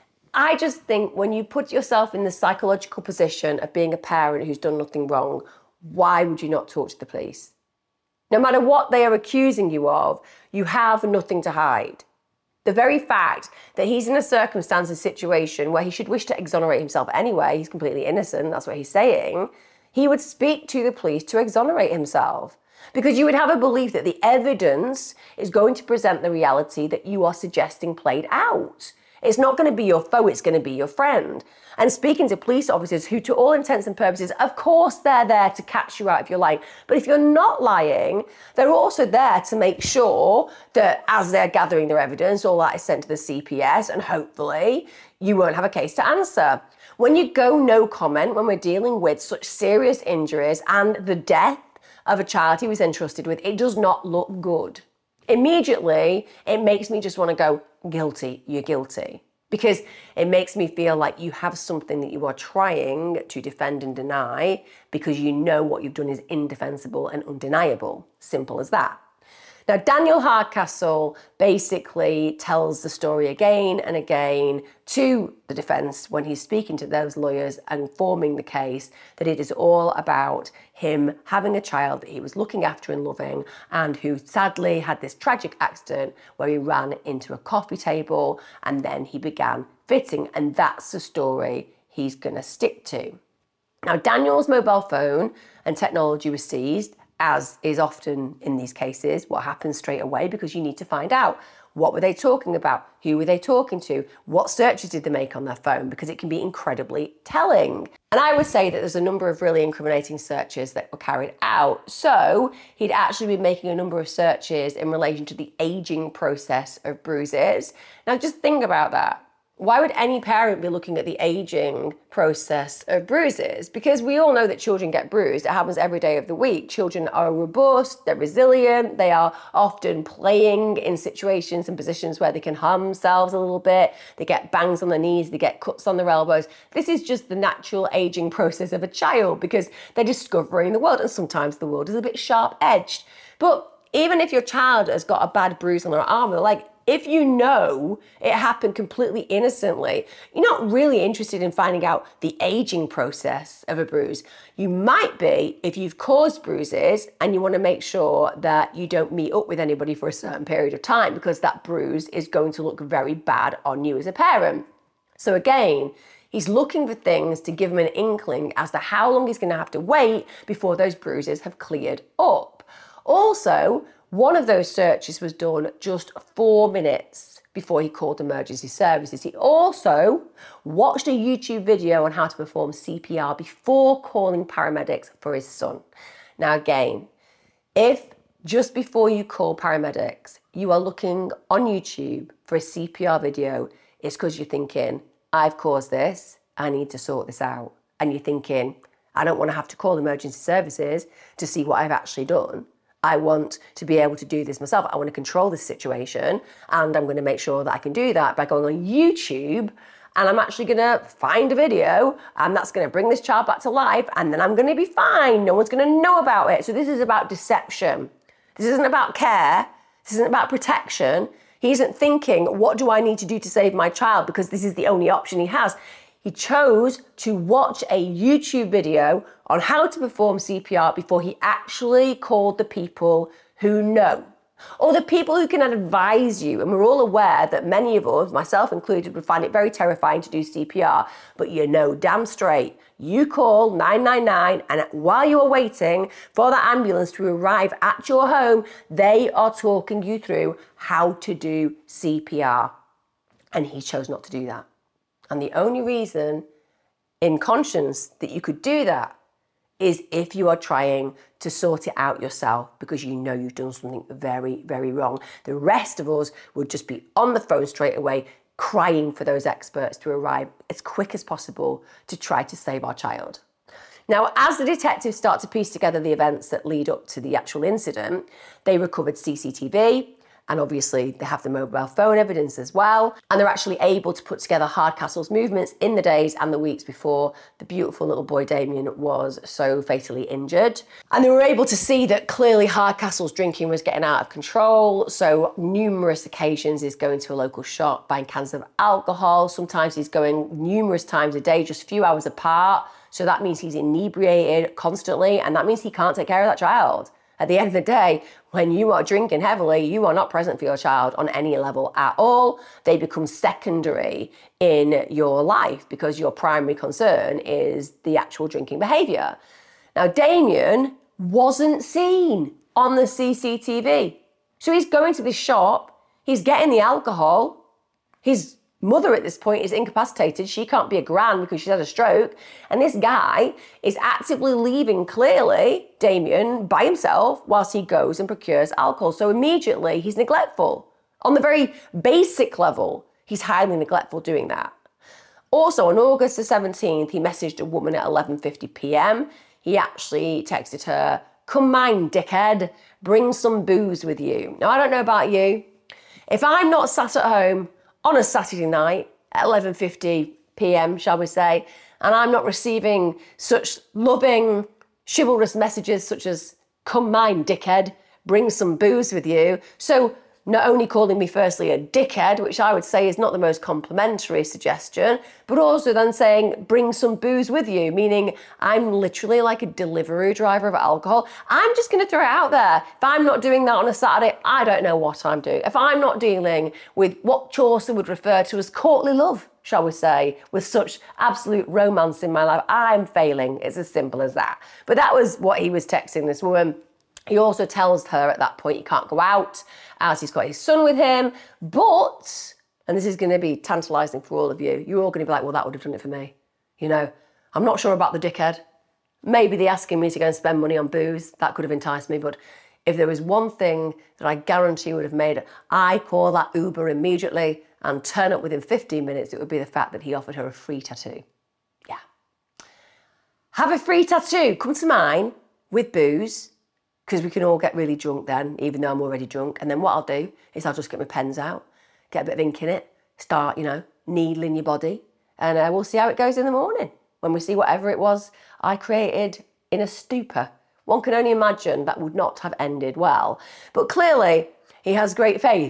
I just think when you put yourself in the psychological position of being a parent who's done nothing wrong, why would you not talk to the police? No matter what they are accusing you of, you have nothing to hide. The very fact that he's in a circumstance and situation where he should wish to exonerate himself anyway, he's completely innocent, that's what he's saying, he would speak to the police to exonerate himself. Because you would have a belief that the evidence is going to present the reality that you are suggesting played out. It's not going to be your foe, it's going to be your friend. And speaking to police officers who, to all intents and purposes, of course they're there to catch you out if you're lying. But if you're not lying, they're also there to make sure that as they're gathering their evidence, all that is sent to the C P S, and hopefully you won't have a case to answer. When you go no comment, when we're dealing with such serious injuries and the death of a child he was entrusted with, it does not look good. Immediately, it makes me just want to go, guilty, you're guilty. Because it makes me feel like you have something that you are trying to defend and deny because you know what you've done is indefensible and undeniable. Simple as that. Now, Daniel Hardcastle basically tells the story again and again to the defence when he's speaking to those lawyers and forming the case that it is all about him having a child that he was looking after and loving and who sadly had this tragic accident where he ran into a coffee table and then he began fitting, and that's the story he's going to stick to. Now, Daniel's mobile phone and technology was seized, as is often in these cases, what happens straight away, because you need to find out what were they talking about, who were they talking to, what searches did they make on their phone, because it can be incredibly telling. And I would say that there's a number of really incriminating searches that were carried out. So he'd actually been making a number of searches in relation to the aging process of bruises. Now just think about that. Why would any parent be looking at the aging process of bruises? Because we all know that children get bruised. It happens every day of the week. Children are robust, they're resilient, they are often playing in situations and positions where they can harm themselves a little bit. They get bangs on their knees, they get cuts on their elbows. This is just the natural aging process of a child because they're discovering the world, and sometimes the world is a bit sharp-edged. But even if your child has got a bad bruise on their arm, they're like, if you know it happened completely innocently, you're not really interested in finding out the aging process of a bruise. You might be if you've caused bruises and you want to make sure that you don't meet up with anybody for a certain period of time, because that bruise is going to look very bad on you as a parent. So again, he's looking for things to give him an inkling as to how long he's going to have to wait before those bruises have cleared up. Also, one of those searches was done just four minutes before he called emergency services. He also watched a YouTube video on how to perform C P R before calling paramedics for his son. Now again, if just before you call paramedics, you are looking on YouTube for a C P R video, it's because you're thinking, I've caused this, I need to sort this out. And you're thinking, I don't want to have to call emergency services to see what I've actually done. I want to be able to do this myself. I want to control this situation, and I'm going to make sure that I can do that by going on YouTube, and I'm actually going to find a video, and that's going to bring this child back to life, and then I'm going to be fine. No one's going to know about it. So this is about deception. This isn't about care. This isn't about protection. He isn't thinking, what do I need to do to save my child? Because this is the only option he has. He chose to watch a YouTube video on how to perform C P R before he actually called the people who know, or the people who can advise you. And we're all aware that many of us, myself included, would find it very terrifying to do C P R, but you know damn straight, you call nine nine nine, and while you are waiting for that ambulance to arrive at your home, they are talking you through how to do C P R. And he chose not to do that. And the only reason in conscience that you could do that is if you are trying to sort it out yourself because you know you've done something very, very wrong. The rest of us would just be on the phone straight away, crying for those experts to arrive as quick as possible to try to save our child. Now, as the detectives start to piece together the events that lead up to the actual incident, they recovered C C T V, and obviously they have the mobile phone evidence as well. And they're actually able to put together Hardcastle's movements in the days and the weeks before the beautiful little boy Damien was so fatally injured. And they were able to see that clearly Hardcastle's drinking was getting out of control. So numerous occasions he's going to a local shop, buying cans of alcohol. Sometimes he's going numerous times a day, just a few hours apart. So that means he's inebriated constantly, and that means he can't take care of that child. At the end of the day, when you are drinking heavily, you are not present for your child on any level at all. They become secondary in your life because your primary concern is the actual drinking behaviour. Now, Damien wasn't seen on the C C T V. So he's going to this shop, he's getting the alcohol, his mother at this point is incapacitated. She can't be a gran because she's had a stroke. And this guy is actively leaving, clearly, Damien by himself whilst he goes and procures alcohol. So immediately he's neglectful. On the very basic level, he's highly neglectful doing that. Also, on August the seventeenth, he messaged a woman at eleven fifty p.m. He actually texted her, "Come mine, dickhead, bring some booze with you." Now, I don't know about you. If I'm not sat at home on a Saturday night at eleven fifty p.m, shall we say, and I'm not receiving such loving, chivalrous messages such as, "Come mine, dickhead, bring some booze with you." So not only calling me firstly a dickhead, which I would say is not the most complimentary suggestion, but also then saying, "Bring some booze with you," meaning I'm literally like a delivery driver of alcohol. I'm just going to throw it out there. If I'm not doing that on a Saturday, I don't know what I'm doing. If I'm not dealing with what Chaucer would refer to as courtly love, shall we say, with such absolute romance in my life, I'm failing. It's as simple as that. But that was what he was texting this woman. He also tells her at that point he can't go out as he's got his son with him. But, and this is going to be tantalising for all of you, you're all going to be like, well, that would have done it for me. You know, I'm not sure about the dickhead. Maybe the asking me to go and spend money on booze, that could have enticed me. But if there was one thing that I guarantee would have made I call that Uber immediately and turn up within fifteen minutes, it would be the fact that he offered her a free tattoo. Yeah. Have a free tattoo. Come to mine with booze, because we can all get really drunk then, even though I'm already drunk. And then what I'll do is I'll just get my pens out, get a bit of ink in it, start, you know, needling your body. And uh, we'll see how it goes in the morning when we see whatever it was I created in a stupor. One can only imagine that would not have ended well. But clearly, he has great faith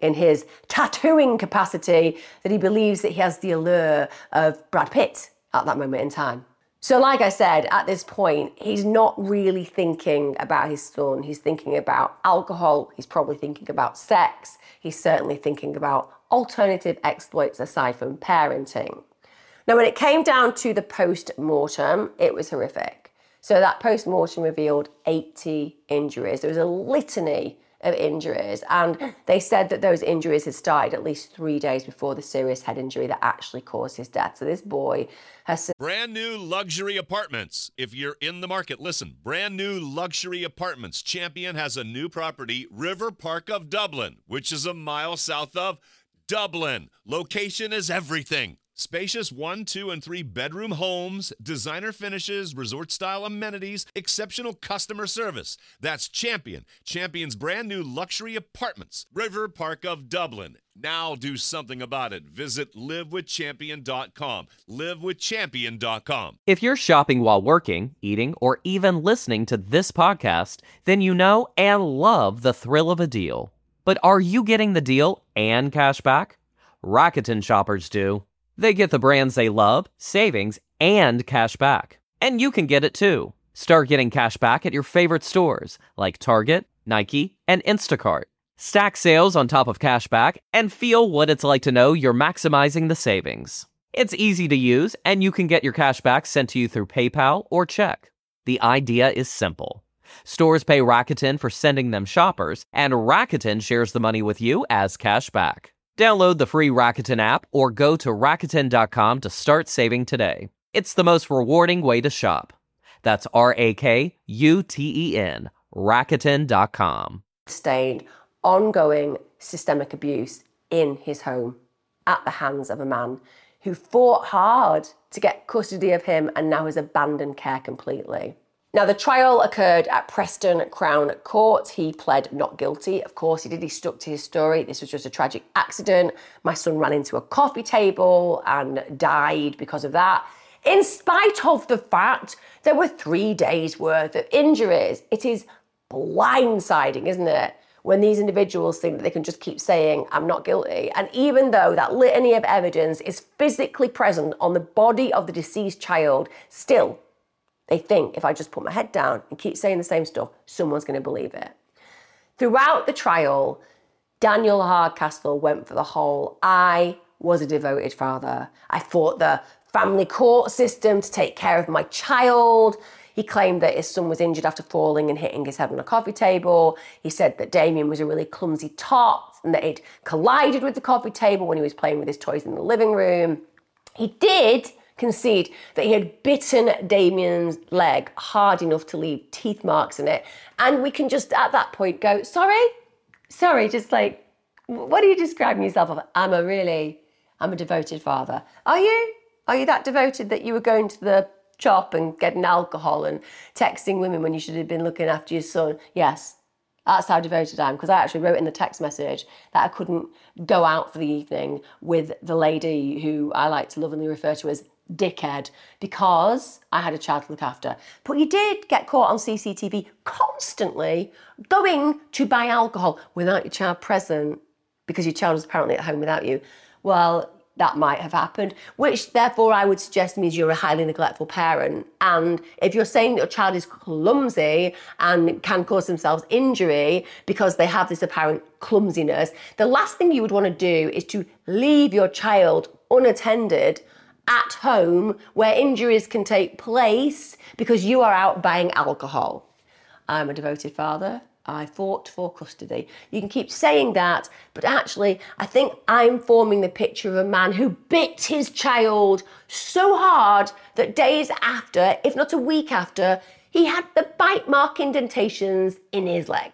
in his tattooing capacity that he believes that he has the allure of Brad Pitt at that moment in time. So like I said, at this point, he's not really thinking about his son. He's thinking about alcohol. He's probably thinking about sex. He's certainly thinking about alternative exploits aside from parenting. Now, when it came down to the post-mortem, it was horrific. So that post-mortem revealed eighty injuries. There was a litany of injuries, and they said that those injuries had started at least three days before the serious head injury that actually caused his death. So this boy has... Brand new luxury apartments. If you're in the market, listen, brand new luxury apartments. Champion has a new property, River Park of Dublin, which is a mile south of Dublin. Location is everything. Spacious one, two, and three bedroom homes, designer finishes, resort-style amenities, exceptional customer service. That's Champion. Champion's brand new luxury apartments, River Park of Dublin. Now do something about it. Visit live with champion dot com. live with champion dot com. If you're shopping while working, eating, or even listening to this podcast, then you know and love the thrill of a deal. But are you getting the deal and cash back? Rakuten shoppers do. They get the brands they love, savings, and cash back. And you can get it too. Start getting cash back at your favorite stores like Target, Nike, and Instacart. Stack sales on top of cash back and feel what it's like to know you're maximizing the savings. It's easy to use, and you can get your cash back sent to you through PayPal or check. The idea is simple. Stores pay Rakuten for sending them shoppers, and Rakuten shares the money with you as cash back. Download the free Rakuten app or go to Rakuten dot com to start saving today. It's the most rewarding way to shop. That's R A K U T E N, Rakuten dot com. Sustained ongoing systemic abuse in his home at the hands of a man who fought hard to get custody of him and now has abandoned care completely. Now, the trial occurred at Preston Crown Court. He pled not guilty. Of course he did. He stuck to his story. This was just a tragic accident. My son ran into a coffee table and died because of that, in spite of the fact there were three days worth of injuries. It is blindsiding, isn't it, when these individuals think that they can just keep saying, I'm not guilty. And even though that litany of evidence is physically present on the body of the deceased child, still, they think if I just put my head down and keep saying the same stuff, someone's going to believe it. Throughout the trial, Daniel Hardcastle went for the whole, I was a devoted father. I fought the family court system to take care of my child. He claimed that his son was injured after falling and hitting his head on a coffee table. He said that Damien was a really clumsy tot and that he'd collided with the coffee table when he was playing with his toys in the living room. He did concede that he had bitten Damien's leg hard enough to leave teeth marks in it. And we can just at that point go, sorry, sorry, just like, what are you describing yourself of? I'm a really, I'm a devoted father. Are you? Are you that devoted that you were going to the shop and getting alcohol and texting women when you should have been looking after your son? Yes, that's how devoted I am, because I actually wrote in the text message that I couldn't go out for the evening with the lady who I like to lovingly refer to as dickhead because I had a child to look after. But you did get caught on C C T V constantly going to buy alcohol without your child present because your child was apparently at home without you. Well, that might have happened, which therefore I would suggest means you're a highly neglectful parent. And if you're saying that your child is clumsy and can cause themselves injury because they have this apparent clumsiness, the last thing you would want to do is to leave your child unattended at home where injuries can take place because you are out buying alcohol. I'm a devoted father. I fought for custody. You can keep saying that, but actually, I think I'm forming the picture of a man who bit his child so hard that days after, if not a week after, he had the bite mark indentations in his leg.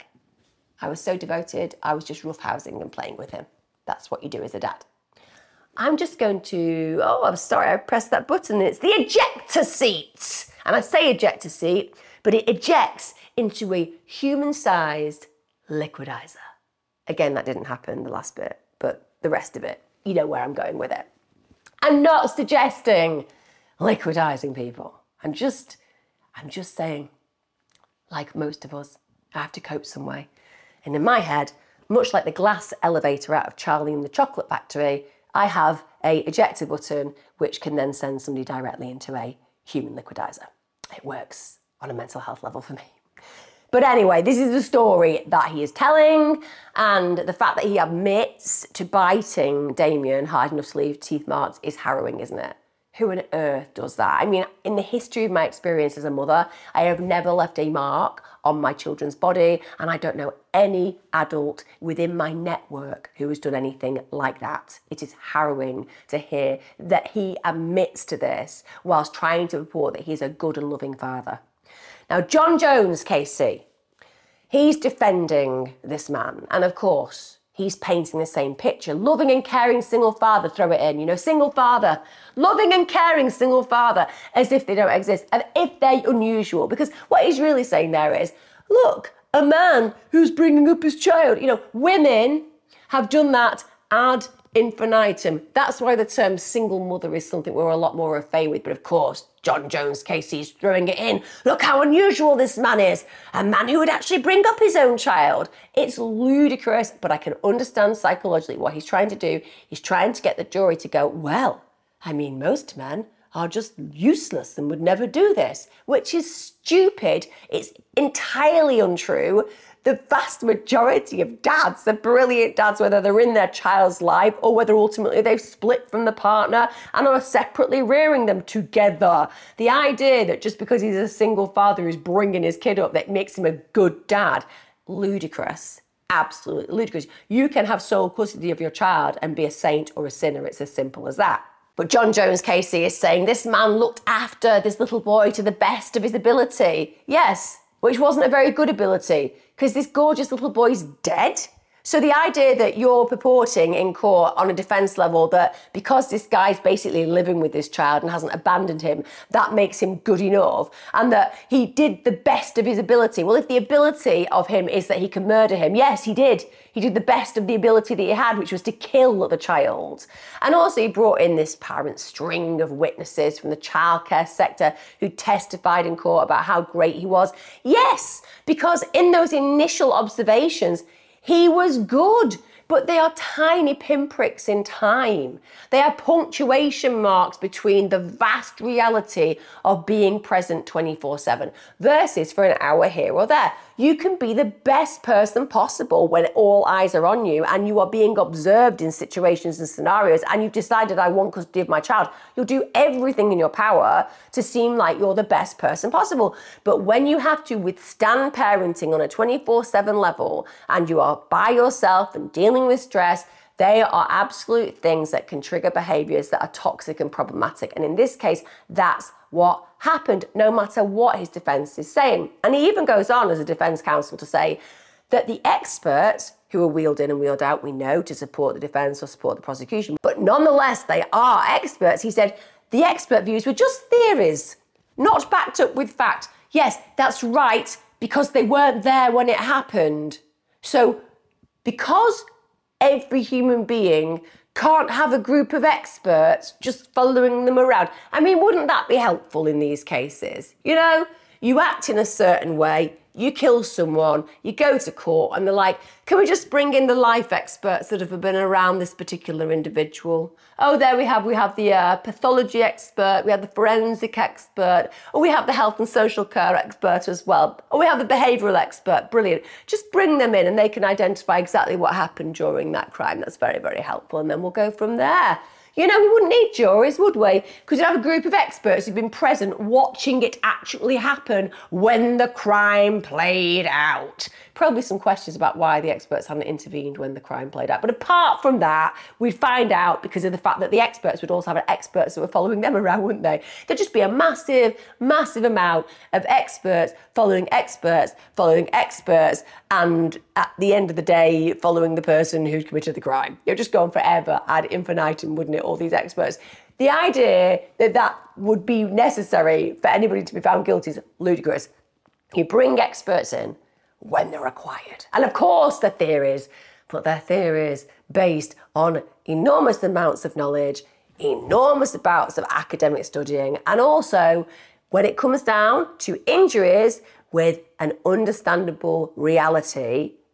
I was so devoted, I was just roughhousing and playing with him. That's what you do as a dad. I'm just going to, oh, I'm sorry, I pressed that button. It's the ejector seat. And I say ejector seat, but it ejects into a human-sized liquidizer. Again, that didn't happen, the last bit, but the rest of it, you know where I'm going with it. I'm not suggesting liquidizing people. I'm just, I'm just saying, like most of us, I have to cope some way. And in my head, much like the glass elevator out of Charlie and the Chocolate Factory, I have a ejector button which can then send somebody directly into a human liquidizer. It works on a mental health level for me. But anyway, this is the story that he is telling, and the fact that he admits to biting Damien hard enough to leave teeth marks is harrowing, isn't it? Who on earth does that? I mean, in the history of my experience as a mother, I have never left a mark on my children's body, and I don't know any adult within my network who has done anything like that. It is harrowing to hear that he admits to this whilst trying to report that he's a good and loving father. Now, John Jones, Casey, he's defending this man, and of course, he's painting the same picture. Loving and caring single father, throw it in, you know, single father. Loving and caring single father, as if they don't exist, and if they're unusual. Because what he's really saying there is, look, a man who's bringing up his child. You know, women have done that ad infinitum. That's why the term single mother is something we're a lot more au fait with. But of course, John Jones, Casey's throwing it in. Look how unusual this man is. A man who would actually bring up his own child. It's ludicrous, but I can understand psychologically what he's trying to do. He's trying to get the jury to go, well, I mean, most men are just useless and would never do this, which is stupid. It's entirely untrue. The vast majority of dads, the brilliant dads, whether they're in their child's life or whether ultimately they've split from the partner and are separately rearing them together. The idea that just because he's a single father who's bringing his kid up, that makes him a good dad, ludicrous. Absolutely ludicrous. You can have sole custody of your child and be a saint or a sinner. It's as simple as that. But John Jones, Casey, is saying this man looked after this little boy to the best of his ability. Yes, which wasn't a very good ability, because this gorgeous little boy's dead. So the idea that you're purporting in court on a defence level that because this guy's basically living with this child and hasn't abandoned him, that makes him good enough, and that he did the best of his ability. Well, if the ability of him is that he can murder him, yes, he did. He did the best of the ability that he had, which was to kill the child. And also he brought in this parent string of witnesses from the childcare sector who testified in court about how great he was. Yes, because in those initial observations, he was good, but they are tiny pinpricks in time. They are punctuation marks between the vast reality of being present twenty-four seven versus for an hour here or there. You can be the best person possible when all eyes are on you and you are being observed in situations and scenarios and you've decided I want custody of my child. You'll do everything in your power to seem like you're the best person possible. But when you have to withstand parenting on a twenty-four seven level and you are by yourself and dealing with stress, they are absolute things that can trigger behaviours that are toxic and problematic. And in this case, that's what happened, no matter what his defence is saying. And he even goes on as a defence counsel to say that the experts who are wheeled in and wheeled out, we know, to support the defence or support the prosecution, but nonetheless, they are experts. He said the expert views were just theories, not backed up with fact. Yes, that's right, because they weren't there when it happened. So because every human being can't have a group of experts just following them around. I mean, wouldn't that be helpful in these cases? You know, you act in a certain way, you kill someone, you go to court and they're like, can we just bring in the life experts that have been around this particular individual? Oh, there we have, we have the uh, pathology expert, we have the forensic expert, or we have the health and social care expert as well, or we have the behavioural expert, brilliant. Just bring them in and they can identify exactly what happened during that crime. That's very, very helpful. And then we'll go from there. You know, we wouldn't need juries, would we? Because you'd have a group of experts who've been present watching it actually happen when the crime played out. Probably some questions about why the experts hadn't intervened when the crime played out. But apart from that, we'd find out because of the fact that the experts would also have experts that were following them around, wouldn't they? There'd just be a massive, massive amount of experts following experts, following experts, and at the end of the day, following the person who'd committed the crime. It would just go on forever ad infinitum, wouldn't it? All these experts. The idea that that would be necessary for anybody to be found guilty is ludicrous. You bring experts in when they're required. And of course the theories, but their theories based on enormous amounts of knowledge, enormous amounts of academic studying, and also when it comes down to injuries with an understandable reality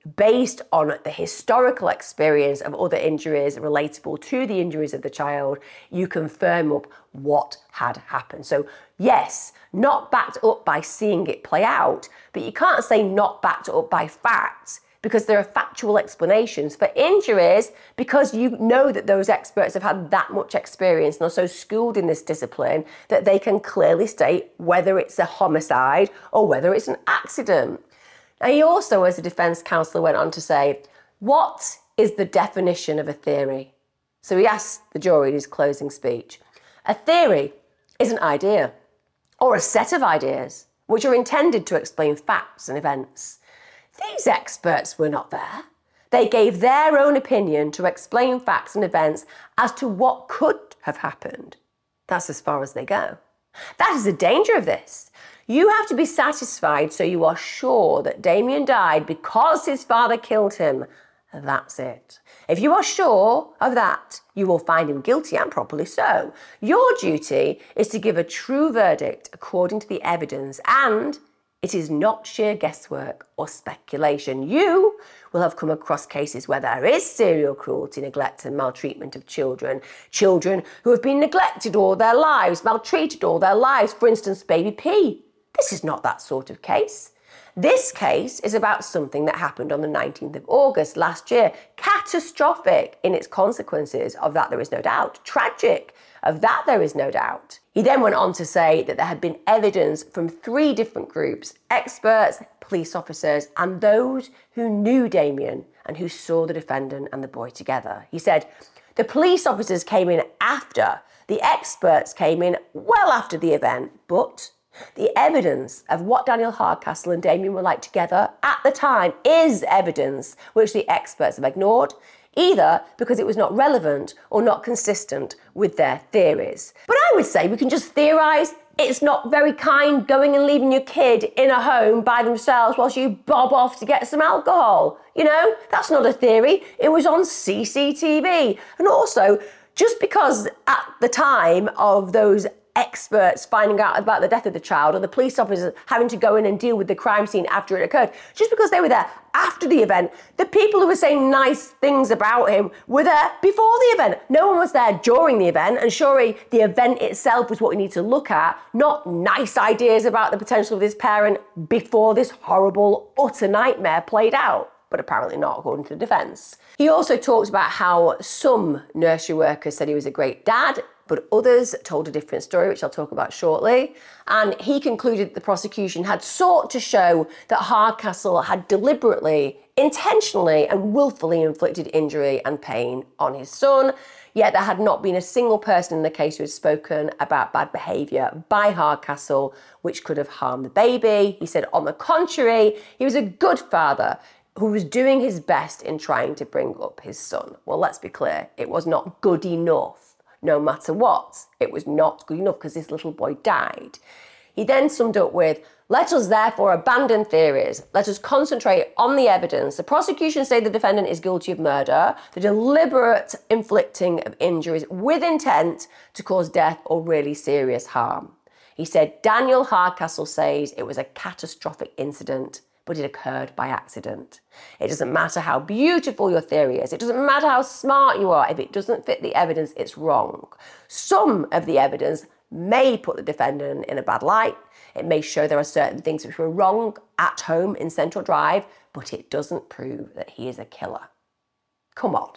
based on the historical experience of other injuries relatable to the injuries of the child, you can firm up what had happened. So yes, not backed up by seeing it play out, but you can't say not backed up by facts, because there are factual explanations for injuries, because you know that those experts have had that much experience and are so schooled in this discipline that they can clearly state whether it's a homicide or whether it's an accident. Now, he also, as a defence counsel, went on to say, what is the definition of a theory? So he asked the jury in his closing speech. A theory is an idea or a set of ideas which are intended to explain facts and events. These experts were not there. They gave their own opinion to explain facts and events as to what could have happened. That's as far as they go. That is the danger of this. You have to be satisfied so you are sure that Damien died because his father killed him. That's it. If you are sure of that, you will find him guilty, and properly so. Your duty is to give a true verdict according to the evidence, and it is not sheer guesswork or speculation. You will have come across cases where there is serial cruelty, neglect and maltreatment of children. Children who have been neglected all their lives, maltreated all their lives. For instance, baby P. This is not that sort of case. This case is about something that happened on the nineteenth of August last year. Catastrophic in its consequences, of that there is no doubt. Tragic, of that there is no doubt. He then went on to say that there had been evidence from three different groups: experts, police officers, and those who knew Damien and who saw the defendant and the boy together. He said, the police officers came in after, the experts came in well after the event, but the evidence of what Daniel Hardcastle and Damien were like together at the time is evidence which the experts have ignored, either because it was not relevant or not consistent with their theories. But I would say we can just theorise it's not very kind going and leaving your kid in a home by themselves whilst you bob off to get some alcohol. You know, that's not a theory. It was on C C T V. And also, just because at the time of those experts finding out about the death of the child, or the police officers having to go in and deal with the crime scene after it occurred, just because they were there after the event, the people who were saying nice things about him were there before the event. No one was there during the event, and surely the event itself was what we need to look at, not nice ideas about the potential of this parent before this horrible, utter nightmare played out. But apparently not, according to the defence. He also talked about how some nursery workers said he was a great dad, but others told a different story, which I'll talk about shortly. And he concluded that the prosecution had sought to show that Hardcastle had deliberately, intentionally and willfully inflicted injury and pain on his son, yet there had not been a single person in the case who had spoken about bad behaviour by Hardcastle which could have harmed the baby. He said, on the contrary, he was a good father who was doing his best in trying to bring up his son. Well, let's be clear, it was not good enough. No matter what, it was not good enough because this little boy died. He then summed up with, let us therefore abandon theories. Let us concentrate on the evidence. The prosecution say the defendant is guilty of murder, the deliberate inflicting of injuries with intent to cause death or really serious harm. He said, Daniel Hardcastle says it was a catastrophic incident, but it occurred by accident. It doesn't matter how beautiful your theory is. It doesn't matter how smart you are. If it doesn't fit the evidence, it's wrong. Some of the evidence may put the defendant in a bad light. It may show there are certain things which were wrong at home in Central Drive, but it doesn't prove that he is a killer. Come on.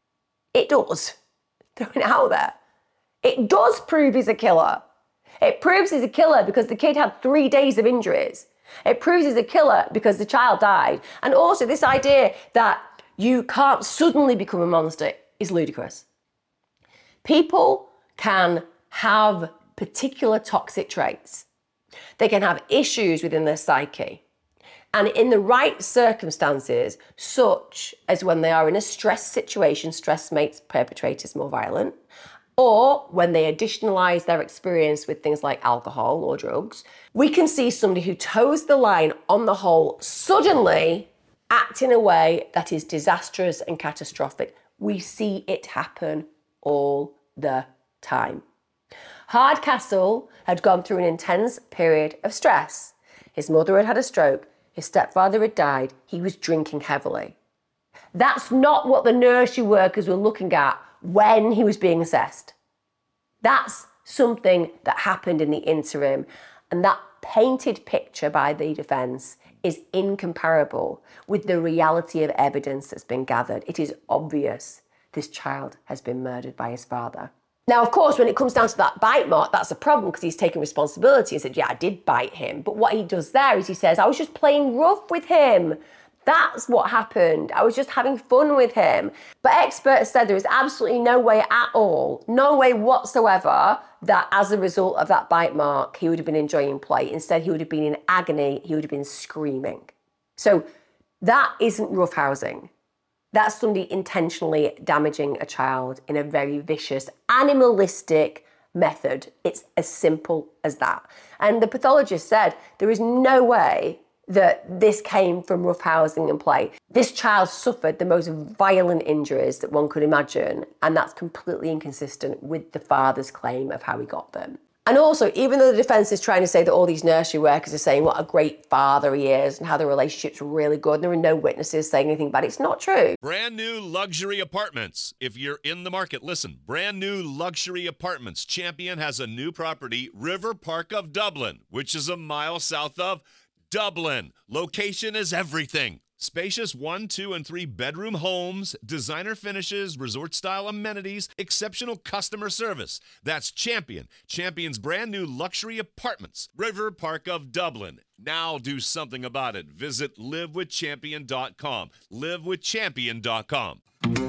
It does. Throwing it out there. It does prove he's a killer. It proves he's a killer because the kid had three days of injuries. It proves he's a killer because the child died. And also this idea that you can't suddenly become a monster is ludicrous. People can have particular toxic traits. They can have issues within their psyche. And in the right circumstances, such as when they are in a stress situation, stress makes perpetrators more violent, or when they additionalize their experience with things like alcohol or drugs, we can see somebody who toes the line on the whole suddenly act in a way that is disastrous and catastrophic. We see it happen all the time. Hardcastle had gone through an intense period of stress. His mother had had a stroke. His stepfather had died. He was drinking heavily. That's not what the nursery workers were looking at when he was being assessed. That's something that happened in the interim. And that painted picture by the defence is incomparable with the reality of evidence that's been gathered. It is obvious this child has been murdered by his father. Now, of course, when it comes down to that bite mark, that's a problem because he's taken responsibility and said, yeah, I did bite him. But what he does there is he says, I was just playing rough with him. That's what happened. I was just having fun with him. But experts said there is absolutely no way at all, no way whatsoever, that as a result of that bite mark, he would have been enjoying play. Instead, he would have been in agony. He would have been screaming. So that isn't roughhousing. That's somebody intentionally damaging a child in a very vicious, animalistic method. It's as simple as that. And the pathologist said there is no way that this came from roughhousing and play. This child suffered the most violent injuries that one could imagine, and that's completely inconsistent with the father's claim of how he got them. And also, even though the defence is trying to say that all these nursery workers are saying what a great father he is and how the relationship's really good, and there are no witnesses saying anything bad, it's not true. Brand new luxury apartments. If you're in the market, listen. Brand new luxury apartments. Champion has a new property, River Park of Dublin, which is a mile south of Dublin. Location is everything. Spacious one, two, and three bedroom homes, designer finishes, resort-style amenities, exceptional customer service. That's Champion. Champion's brand new luxury apartments. River Park of Dublin. Now do something about it. Visit live with champion dot com. live with champion dot com.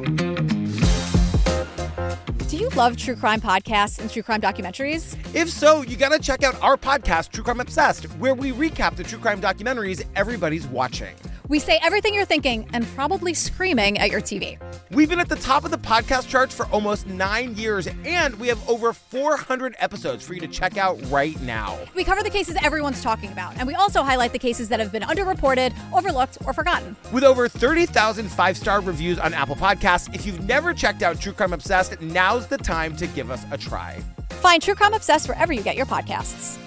Do you love true crime podcasts and true crime documentaries? If so, you gotta check out our podcast, True Crime Obsessed, where we recap the true crime documentaries everybody's watching. We say everything you're thinking and probably screaming at your T V. We've been at the top of the podcast charts for almost nine years, and we have over four hundred episodes for you to check out right now. We cover the cases everyone's talking about, and we also highlight the cases that have been underreported, overlooked, or forgotten. With over thirty thousand five-star reviews on Apple Podcasts, if you've never checked out True Crime Obsessed, now's the time to give us a try. Find True Crime Obsessed wherever you get your podcasts.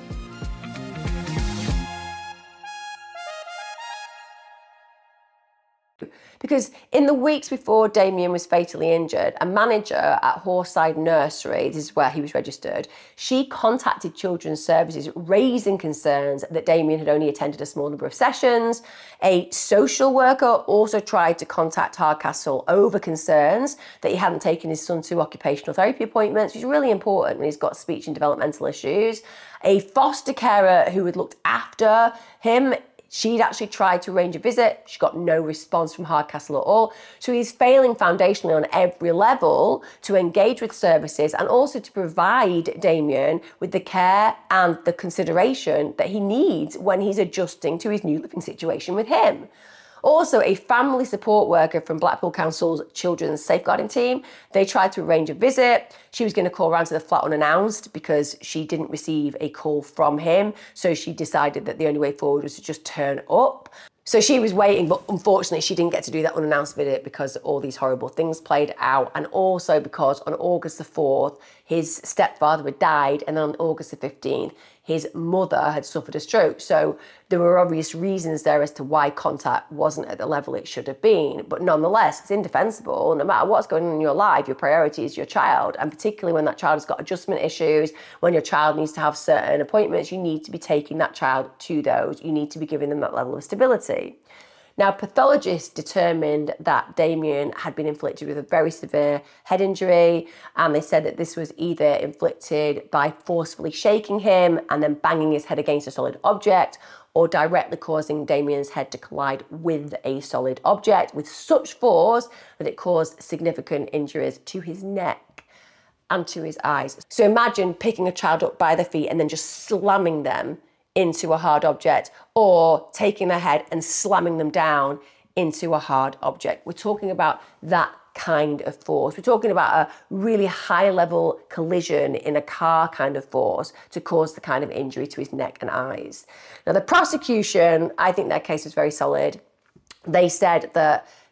Because in the weeks before Damien was fatally injured, a manager at Horside Nursery, this is where he was registered, she contacted Children's Services raising concerns that Damien had only attended a small number of sessions. A social worker also tried to contact Hardcastle over concerns that he hadn't taken his son to occupational therapy appointments, which is really important when he's got speech and developmental issues. A foster carer who had looked after him, she'd actually tried to arrange a visit. She got no response from Hardcastle at all. So he's failing foundationally on every level to engage with services and also to provide Damien with the care and the consideration that he needs when he's adjusting to his new living situation with him. Also, a family support worker from Blackpool Council's Children's Safeguarding Team, they tried to arrange a visit. She was going to call around to the flat unannounced because she didn't receive a call from him. So she decided that the only way forward was to just turn up. So she was waiting, but unfortunately she didn't get to do that unannounced visit because all these horrible things played out. And also because on August the fourth, his stepfather had died, and then on August the fifteenth, his mother had suffered a stroke. So there were obvious reasons there as to why contact wasn't at the level it should have been. But nonetheless, it's indefensible. No matter what's going on in your life, your priority is your child. And particularly when that child has got adjustment issues, when your child needs to have certain appointments, you need to be taking that child to those. You need to be giving them that level of stability. Now, pathologists determined that Damien had been inflicted with a very severe head injury, and they said that this was either inflicted by forcefully shaking him and then banging his head against a solid object, or directly causing Damien's head to collide with a solid object with such force that it caused significant injuries to his neck and to his eyes. So imagine picking a child up by the feet and then just slamming them into a hard object, or taking their head and slamming them down into a hard object. We're talking about that kind of force. We're talking about a really high level collision in a car kind of force to cause the kind of injury to his neck and eyes. Now the prosecution, I think their case was very solid. They said that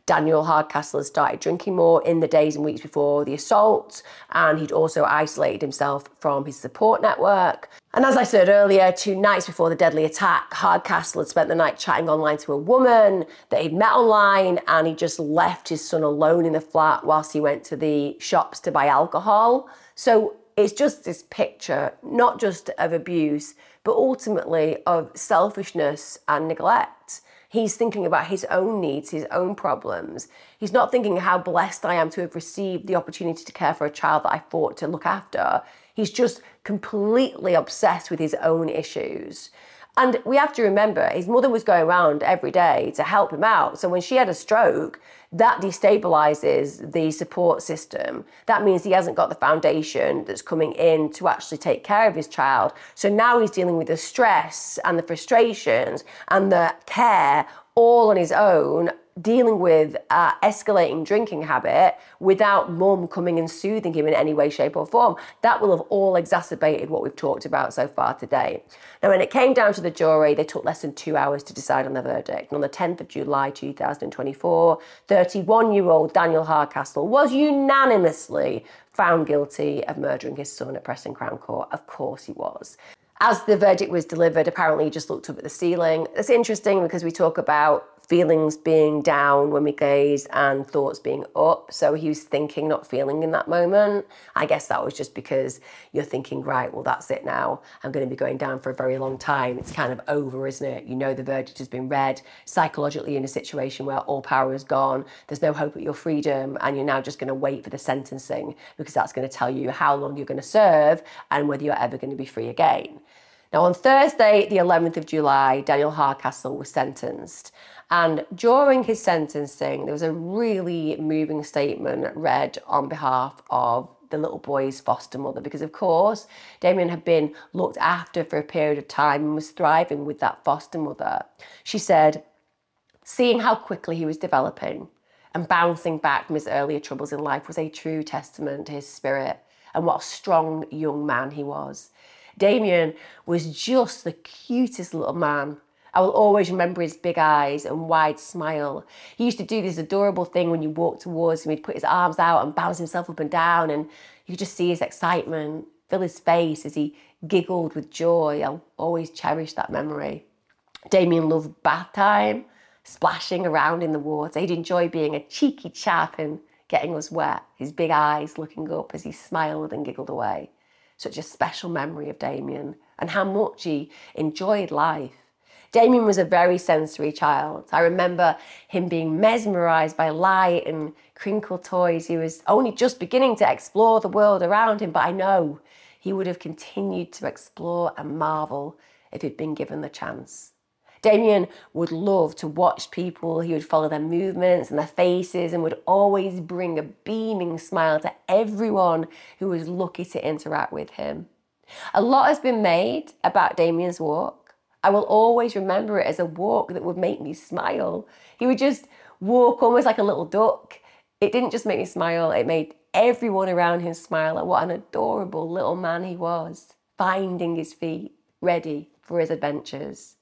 Daniel Hardcastle had started drinking more in the days and weeks before the assault, and he'd also isolated himself from his support network. And as I said earlier, two nights before the deadly attack, Hardcastle had spent the night chatting online to a woman that he'd met online, and he just left his son alone in the flat whilst he went to the shops to buy alcohol. So it's just this picture, not just of abuse, but ultimately of selfishness and neglect. He's thinking about his own needs, his own problems. He's not thinking how blessed I am to have received the opportunity to care for a child that I fought to look after. He's just completely obsessed with his own issues. And we have to remember, his mother was going around every day to help him out. So when she had a stroke, that destabilizes the support system. That means he hasn't got the foundation that's coming in to actually take care of his child. So now he's dealing with the stress and the frustrations and the care all on his own, dealing with uh, escalating drinking habit without mum coming and soothing him in any way, shape or form. That will have all exacerbated what we've talked about so far today. Now, when it came down to the jury, they took less than two hours to decide on the verdict. And on the tenth of July two thousand twenty-four, thirty-one-year-old Daniel Hardcastle was unanimously found guilty of murdering his son at Preston Crown Court. Of course he was. As the verdict was delivered, apparently he just looked up at the ceiling. It's interesting because we talk about feelings being down when we gaze and thoughts being up. So he was thinking, not feeling in that moment. I guess that was just because you're thinking, right, well, that's it now. I'm going to be going down for a very long time. It's kind of over, isn't it? You know the verdict has been read. Psychologically in a situation where all power is gone, there's no hope at your freedom, and you're now just going to wait for the sentencing because that's going to tell you how long you're going to serve and whether you're ever going to be free again. Now, on Thursday, the eleventh of July, Daniel Hardcastle was sentenced. And during his sentencing, there was a really moving statement read on behalf of the little boy's foster mother, because, of course, Damien had been looked after for a period of time and was thriving with that foster mother. She said, seeing how quickly he was developing and bouncing back from his earlier troubles in life was a true testament to his spirit and what a strong young man he was. Damien was just the cutest little man. I will always remember his big eyes and wide smile. He used to do this adorable thing when you walked towards him. He'd put his arms out and bounce himself up and down, and you could just see his excitement fill his face as he giggled with joy. I'll always cherish that memory. Damien loved bath time, splashing around in the water. He'd enjoy being a cheeky chap and getting us wet, his big eyes looking up as he smiled and giggled away. Such a special memory of Damien and how much he enjoyed life. Damien was a very sensory child. I remember him being mesmerised by light and crinkle toys. He was only just beginning to explore the world around him, but I know he would have continued to explore and marvel if he'd been given the chance. Damien would love to watch people. He would follow their movements and their faces and would always bring a beaming smile to everyone who was lucky to interact with him. A lot has been made about Damien's walk. I will always remember it as a walk that would make me smile. He would just walk almost like a little duck. It didn't just make me smile, it made everyone around him smile at what an adorable little man he was, finding his feet, ready for his adventures.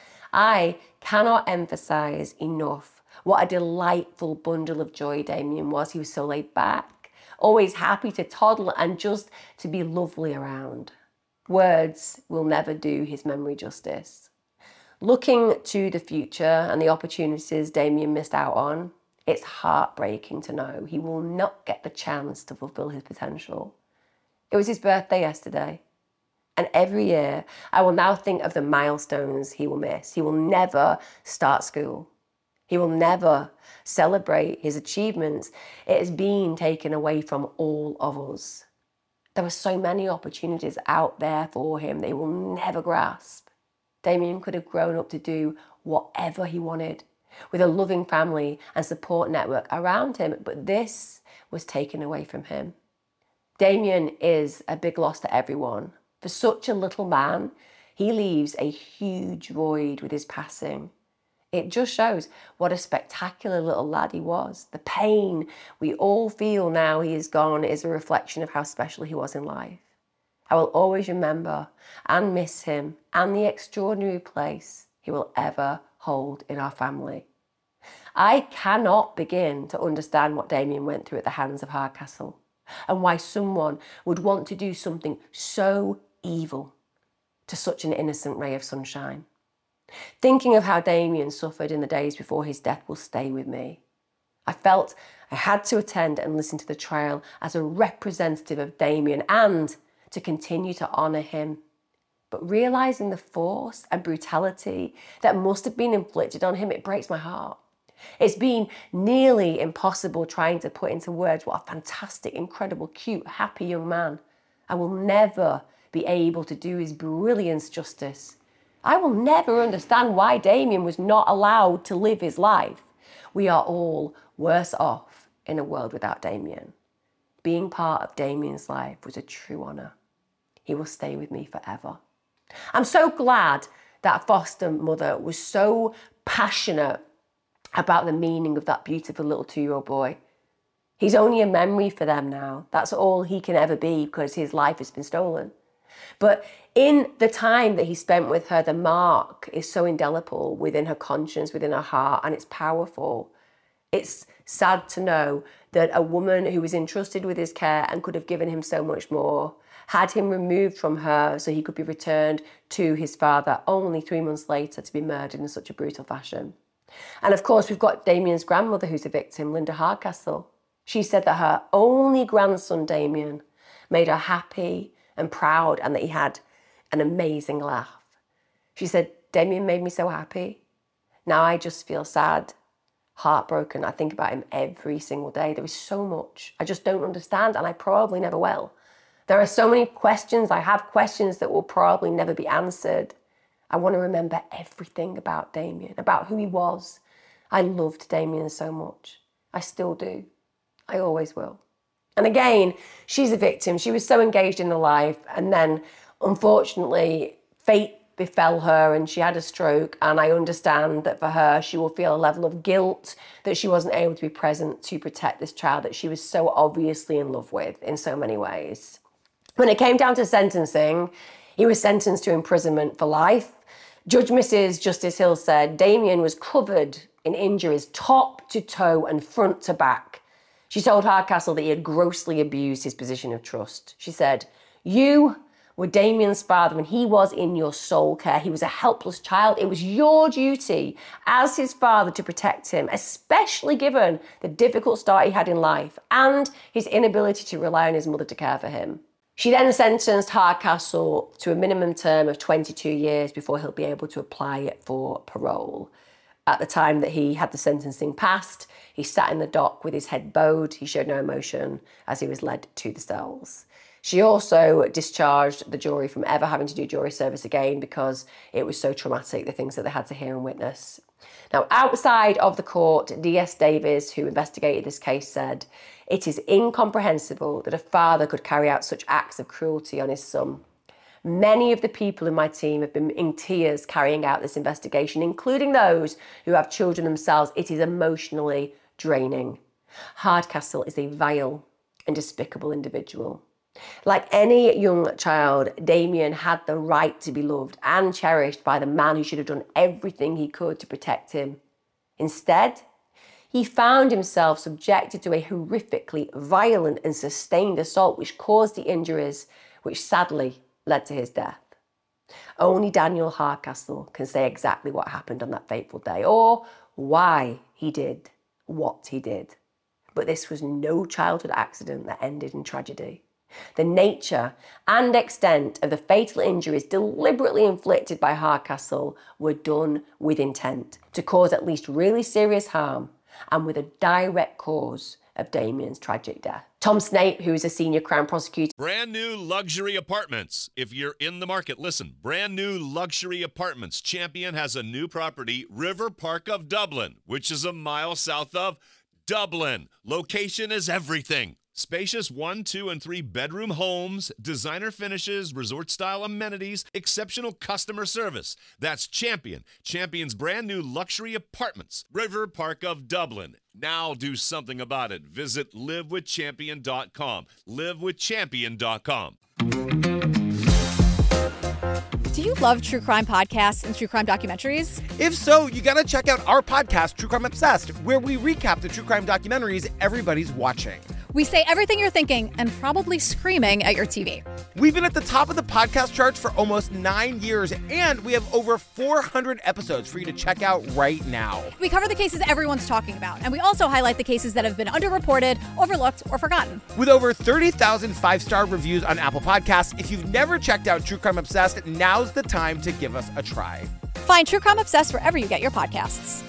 I cannot emphasise enough what a delightful bundle of joy Damien was. He was so laid back, always happy to toddle and just to be lovely around. Words will never do his memory justice. Looking to the future and the opportunities Damien missed out on, it's heartbreaking to know he will not get the chance to fulfil his potential. It was his birthday yesterday. And every year, I will now think of the milestones he will miss. He will never start school. He will never celebrate his achievements. It has been taken away from all of us. There were so many opportunities out there for him they will never grasp. Damien could have grown up to do whatever he wanted, with a loving family and support network around him, but this was taken away from him. Damien is a big loss to everyone. For such a little man, he leaves a huge void with his passing. It just shows what a spectacular little lad he was. The pain we all feel now he is gone is a reflection of how special he was in life. I will always remember and miss him and the extraordinary place he will ever hold in our family. I cannot begin to understand what Damien went through at the hands of Hardcastle and why someone would want to do something so evil to such an innocent ray of sunshine. Thinking of how Damien suffered in the days before his death will stay with me. I felt I had to attend and listen to the trial as a representative of Damien and to continue to honour him. But realising the force and brutality that must have been inflicted on him, it breaks my heart. It's been nearly impossible trying to put into words what a fantastic, incredible, cute, happy young man. I will never be able to do his brilliance justice. I will never understand why Damien was not allowed to live his life. We are all worse off in a world without Damien. Being part of Damien's life was a true honour. He will stay with me forever. I'm so glad that foster mother was so passionate about the meaning of that beautiful little two-year-old boy. He's only a memory for them now. That's all he can ever be because his life has been stolen. But in the time that he spent with her, the mark is so indelible within her conscience, within her heart, and it's powerful. It's sad to know that a woman who was entrusted with his care and could have given him so much more had him removed from her so he could be returned to his father only three months later to be murdered in such a brutal fashion. And of course, we've got Damien's grandmother who's a victim, Linda Hardcastle. She said that her only grandson, Damien, made her happy and proud and that he had an amazing laugh. She said, Damien made me so happy. Now I just feel sad, heartbroken. I think about him every single day. There is so much I just don't understand, and I probably never will. There are so many questions. I have questions that will probably never be answered. I want to remember everything about Damien, about who he was. I loved Damien so much. I still do. I always will. And again, she's a victim. She was so engaged in her life, and then unfortunately fate befell her and she had a stroke, and I understand that for her she will feel a level of guilt that she wasn't able to be present to protect this child that she was so obviously in love with in so many ways. When it came down to sentencing, he was sentenced to imprisonment for life. Judge Missus Justice Hill said Damien was covered in injuries top to toe and front to back. She told Hardcastle that he had grossly abused his position of trust. She said, you were Damien's father when he was in your sole care. He was a helpless child. It was your duty as his father to protect him, especially given the difficult start he had in life and his inability to rely on his mother to care for him. She then sentenced Hardcastle to a minimum term of twenty-two years before he'll be able to apply for parole. At the time that he had the sentencing passed, he sat in the dock with his head bowed. He showed no emotion as he was led to the cells. She also discharged the jury from ever having to do jury service again because it was so traumatic, the things that they had to hear and witness. Now, outside of the court, D S Davies, who investigated this case, said, it is incomprehensible that a father could carry out such acts of cruelty on his son. Many of the people in my team have been in tears carrying out this investigation, including those who have children themselves. It is emotionally draining. Hardcastle is a vile and despicable individual. Like any young child, Damien had the right to be loved and cherished by the man who should have done everything he could to protect him. Instead, he found himself subjected to a horrifically violent and sustained assault which caused the injuries which sadly led to his death. Only Daniel Hardcastle can say exactly what happened on that fateful day or why he did what he did. But this was no childhood accident that ended in tragedy. The nature and extent of the fatal injuries deliberately inflicted by Hardcastle were done with intent to cause at least really serious harm and with a direct cause of Damien's tragic death. Tom Snape, who is a senior Crown prosecutor. Brand new luxury apartments. If you're in the market, listen. Brand new luxury apartments. Champion has a new property, River Park of Dublin, which is a mile south of Dublin. Location is everything. Spacious one, two, and three bedroom homes, designer finishes, resort-style amenities, exceptional customer service. That's Champion. Champion's brand new luxury apartments. River Park of Dublin. Now do something about it. Visit live with champion dot com. live with champion dot com. Do you love true crime podcasts and true crime documentaries? If so, you gotta check out our podcast, True Crime Obsessed, where we recap the true crime documentaries everybody's watching. We say everything you're thinking and probably screaming at your T V. We've been at the top of the podcast charts for almost nine years, and we have over four hundred episodes for you to check out right now. We cover the cases everyone's talking about, and we also highlight the cases that have been underreported, overlooked, or forgotten. With over thirty thousand five-star reviews on Apple Podcasts, if you've never checked out True Crime Obsessed, now's the time to give us a try. Find True Crime Obsessed wherever you get your podcasts.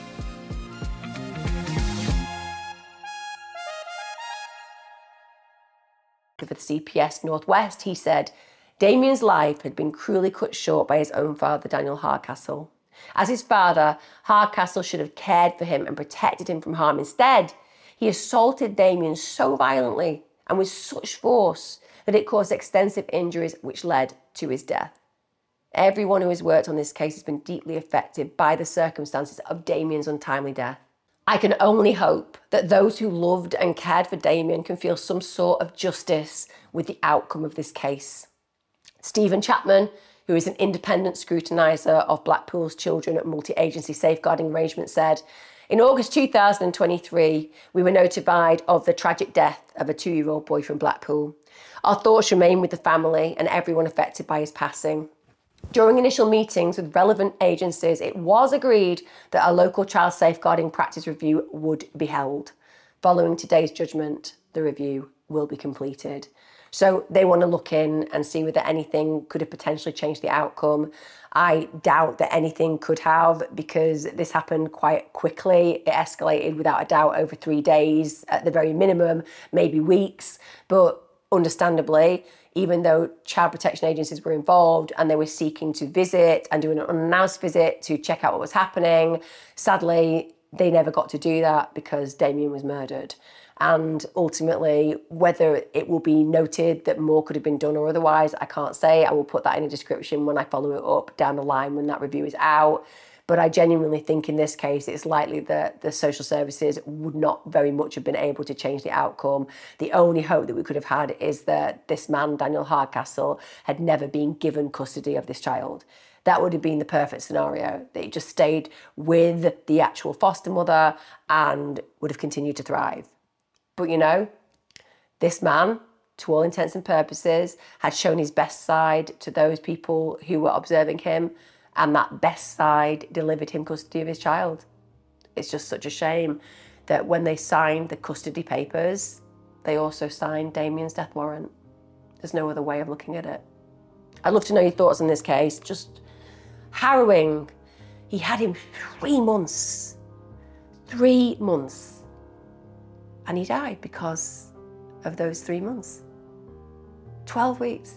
For the C P S Northwest, he said, Damien's life had been cruelly cut short by his own father, Daniel Hardcastle. As his father, Hardcastle should have cared for him and protected him from harm. Instead, he assaulted Damien so violently and with such force that it caused extensive injuries which led to his death. Everyone who has worked on this case has been deeply affected by the circumstances of Damien's untimely death. I can only hope that those who loved and cared for Damien can feel some sort of justice with the outcome of this case. Stephen Chapman, who is an independent scrutiniser of Blackpool's children at multi-agency safeguarding arrangement, said, in August two thousand twenty-three, we were notified of the tragic death of a two-year-old boy from Blackpool. Our thoughts remain with the family and everyone affected by his passing. During initial meetings with relevant agencies, it was agreed that a local child safeguarding practice review would be held. Following today's judgment, the review will be completed. So they want to look in and see whether anything could have potentially changed the outcome. I doubt that anything could have, because this happened quite quickly. It escalated without a doubt over three days at the very minimum, maybe weeks. But understandably, even though child protection agencies were involved and they were seeking to visit and do an unannounced visit to check out what was happening, sadly, they never got to do that because Damien was murdered. And ultimately, whether it will be noted that more could have been done or otherwise, I can't say. I will put that in a description when I follow it up down the line when that review is out. But I genuinely think in this case, it's likely that the social services would not very much have been able to change the outcome. The only hope that we could have had is that this man, Daniel Hardcastle, had never been given custody of this child. That would have been the perfect scenario. That he just stayed with the actual foster mother and would have continued to thrive. But you know, this man, to all intents and purposes, had shown his best side to those people who were observing him, and that best side delivered him custody of his child. It's just such a shame that when they signed the custody papers, they also signed Damien's death warrant. There's no other way of looking at it. I'd love to know your thoughts on this case. Just harrowing. He had him three months. Three months. And he died because of those three months. Twelve weeks.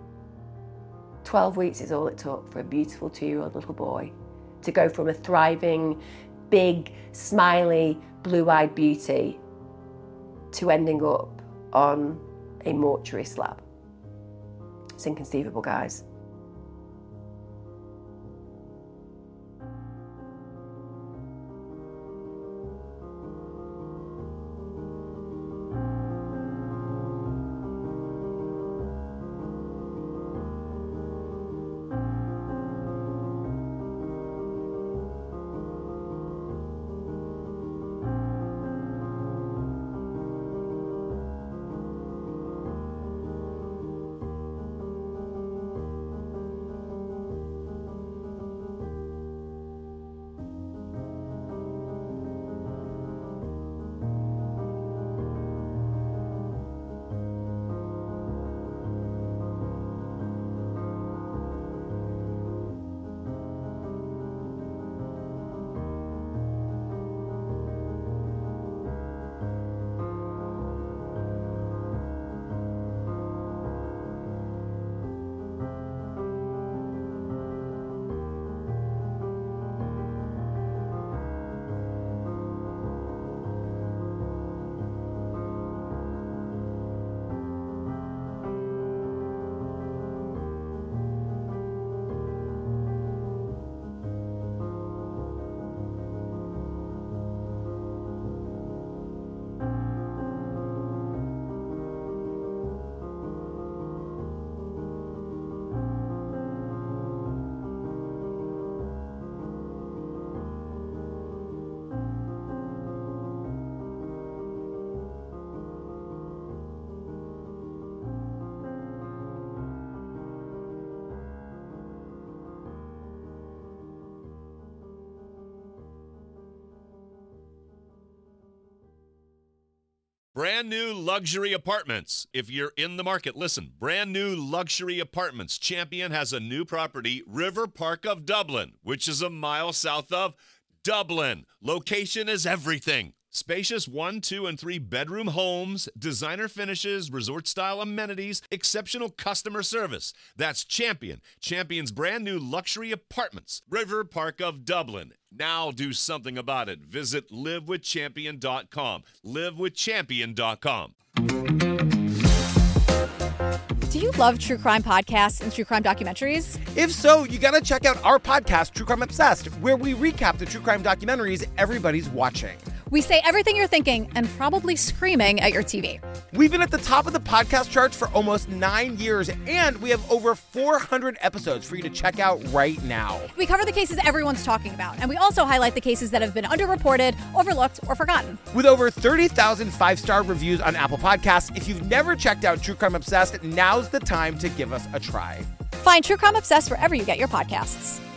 twelve weeks is all it took for a beautiful two-year-old little boy to go from a thriving, big, smiley, blue-eyed beauty to ending up on a mortuary slab. It's inconceivable, guys. Brand new luxury apartments. If you're in the market, listen. Brand new luxury apartments. Champion has a new property, River Park of Dublin, which is a mile south of Dublin. Location is everything. Spacious one, two, and three bedroom homes, designer finishes, resort-style amenities, exceptional customer service. That's Champion. Champion's brand new luxury apartments, River Park of Dublin. Now do something about it. Visit live with champion dot com. live with champion dot com. Do you love true crime podcasts and true crime documentaries? If so, you gotta check out our podcast, True Crime Obsessed, where we recap the true crime documentaries everybody's watching. We say everything you're thinking and probably screaming at your T V. We've been at the top of the podcast charts for almost nine years, and we have over four hundred episodes for you to check out right now. We cover the cases everyone's talking about, and we also highlight the cases that have been underreported, overlooked, or forgotten. With over thirty thousand five-star reviews on Apple Podcasts, if you've never checked out True Crime Obsessed, now's the time to give us a try. Find True Crime Obsessed wherever you get your podcasts.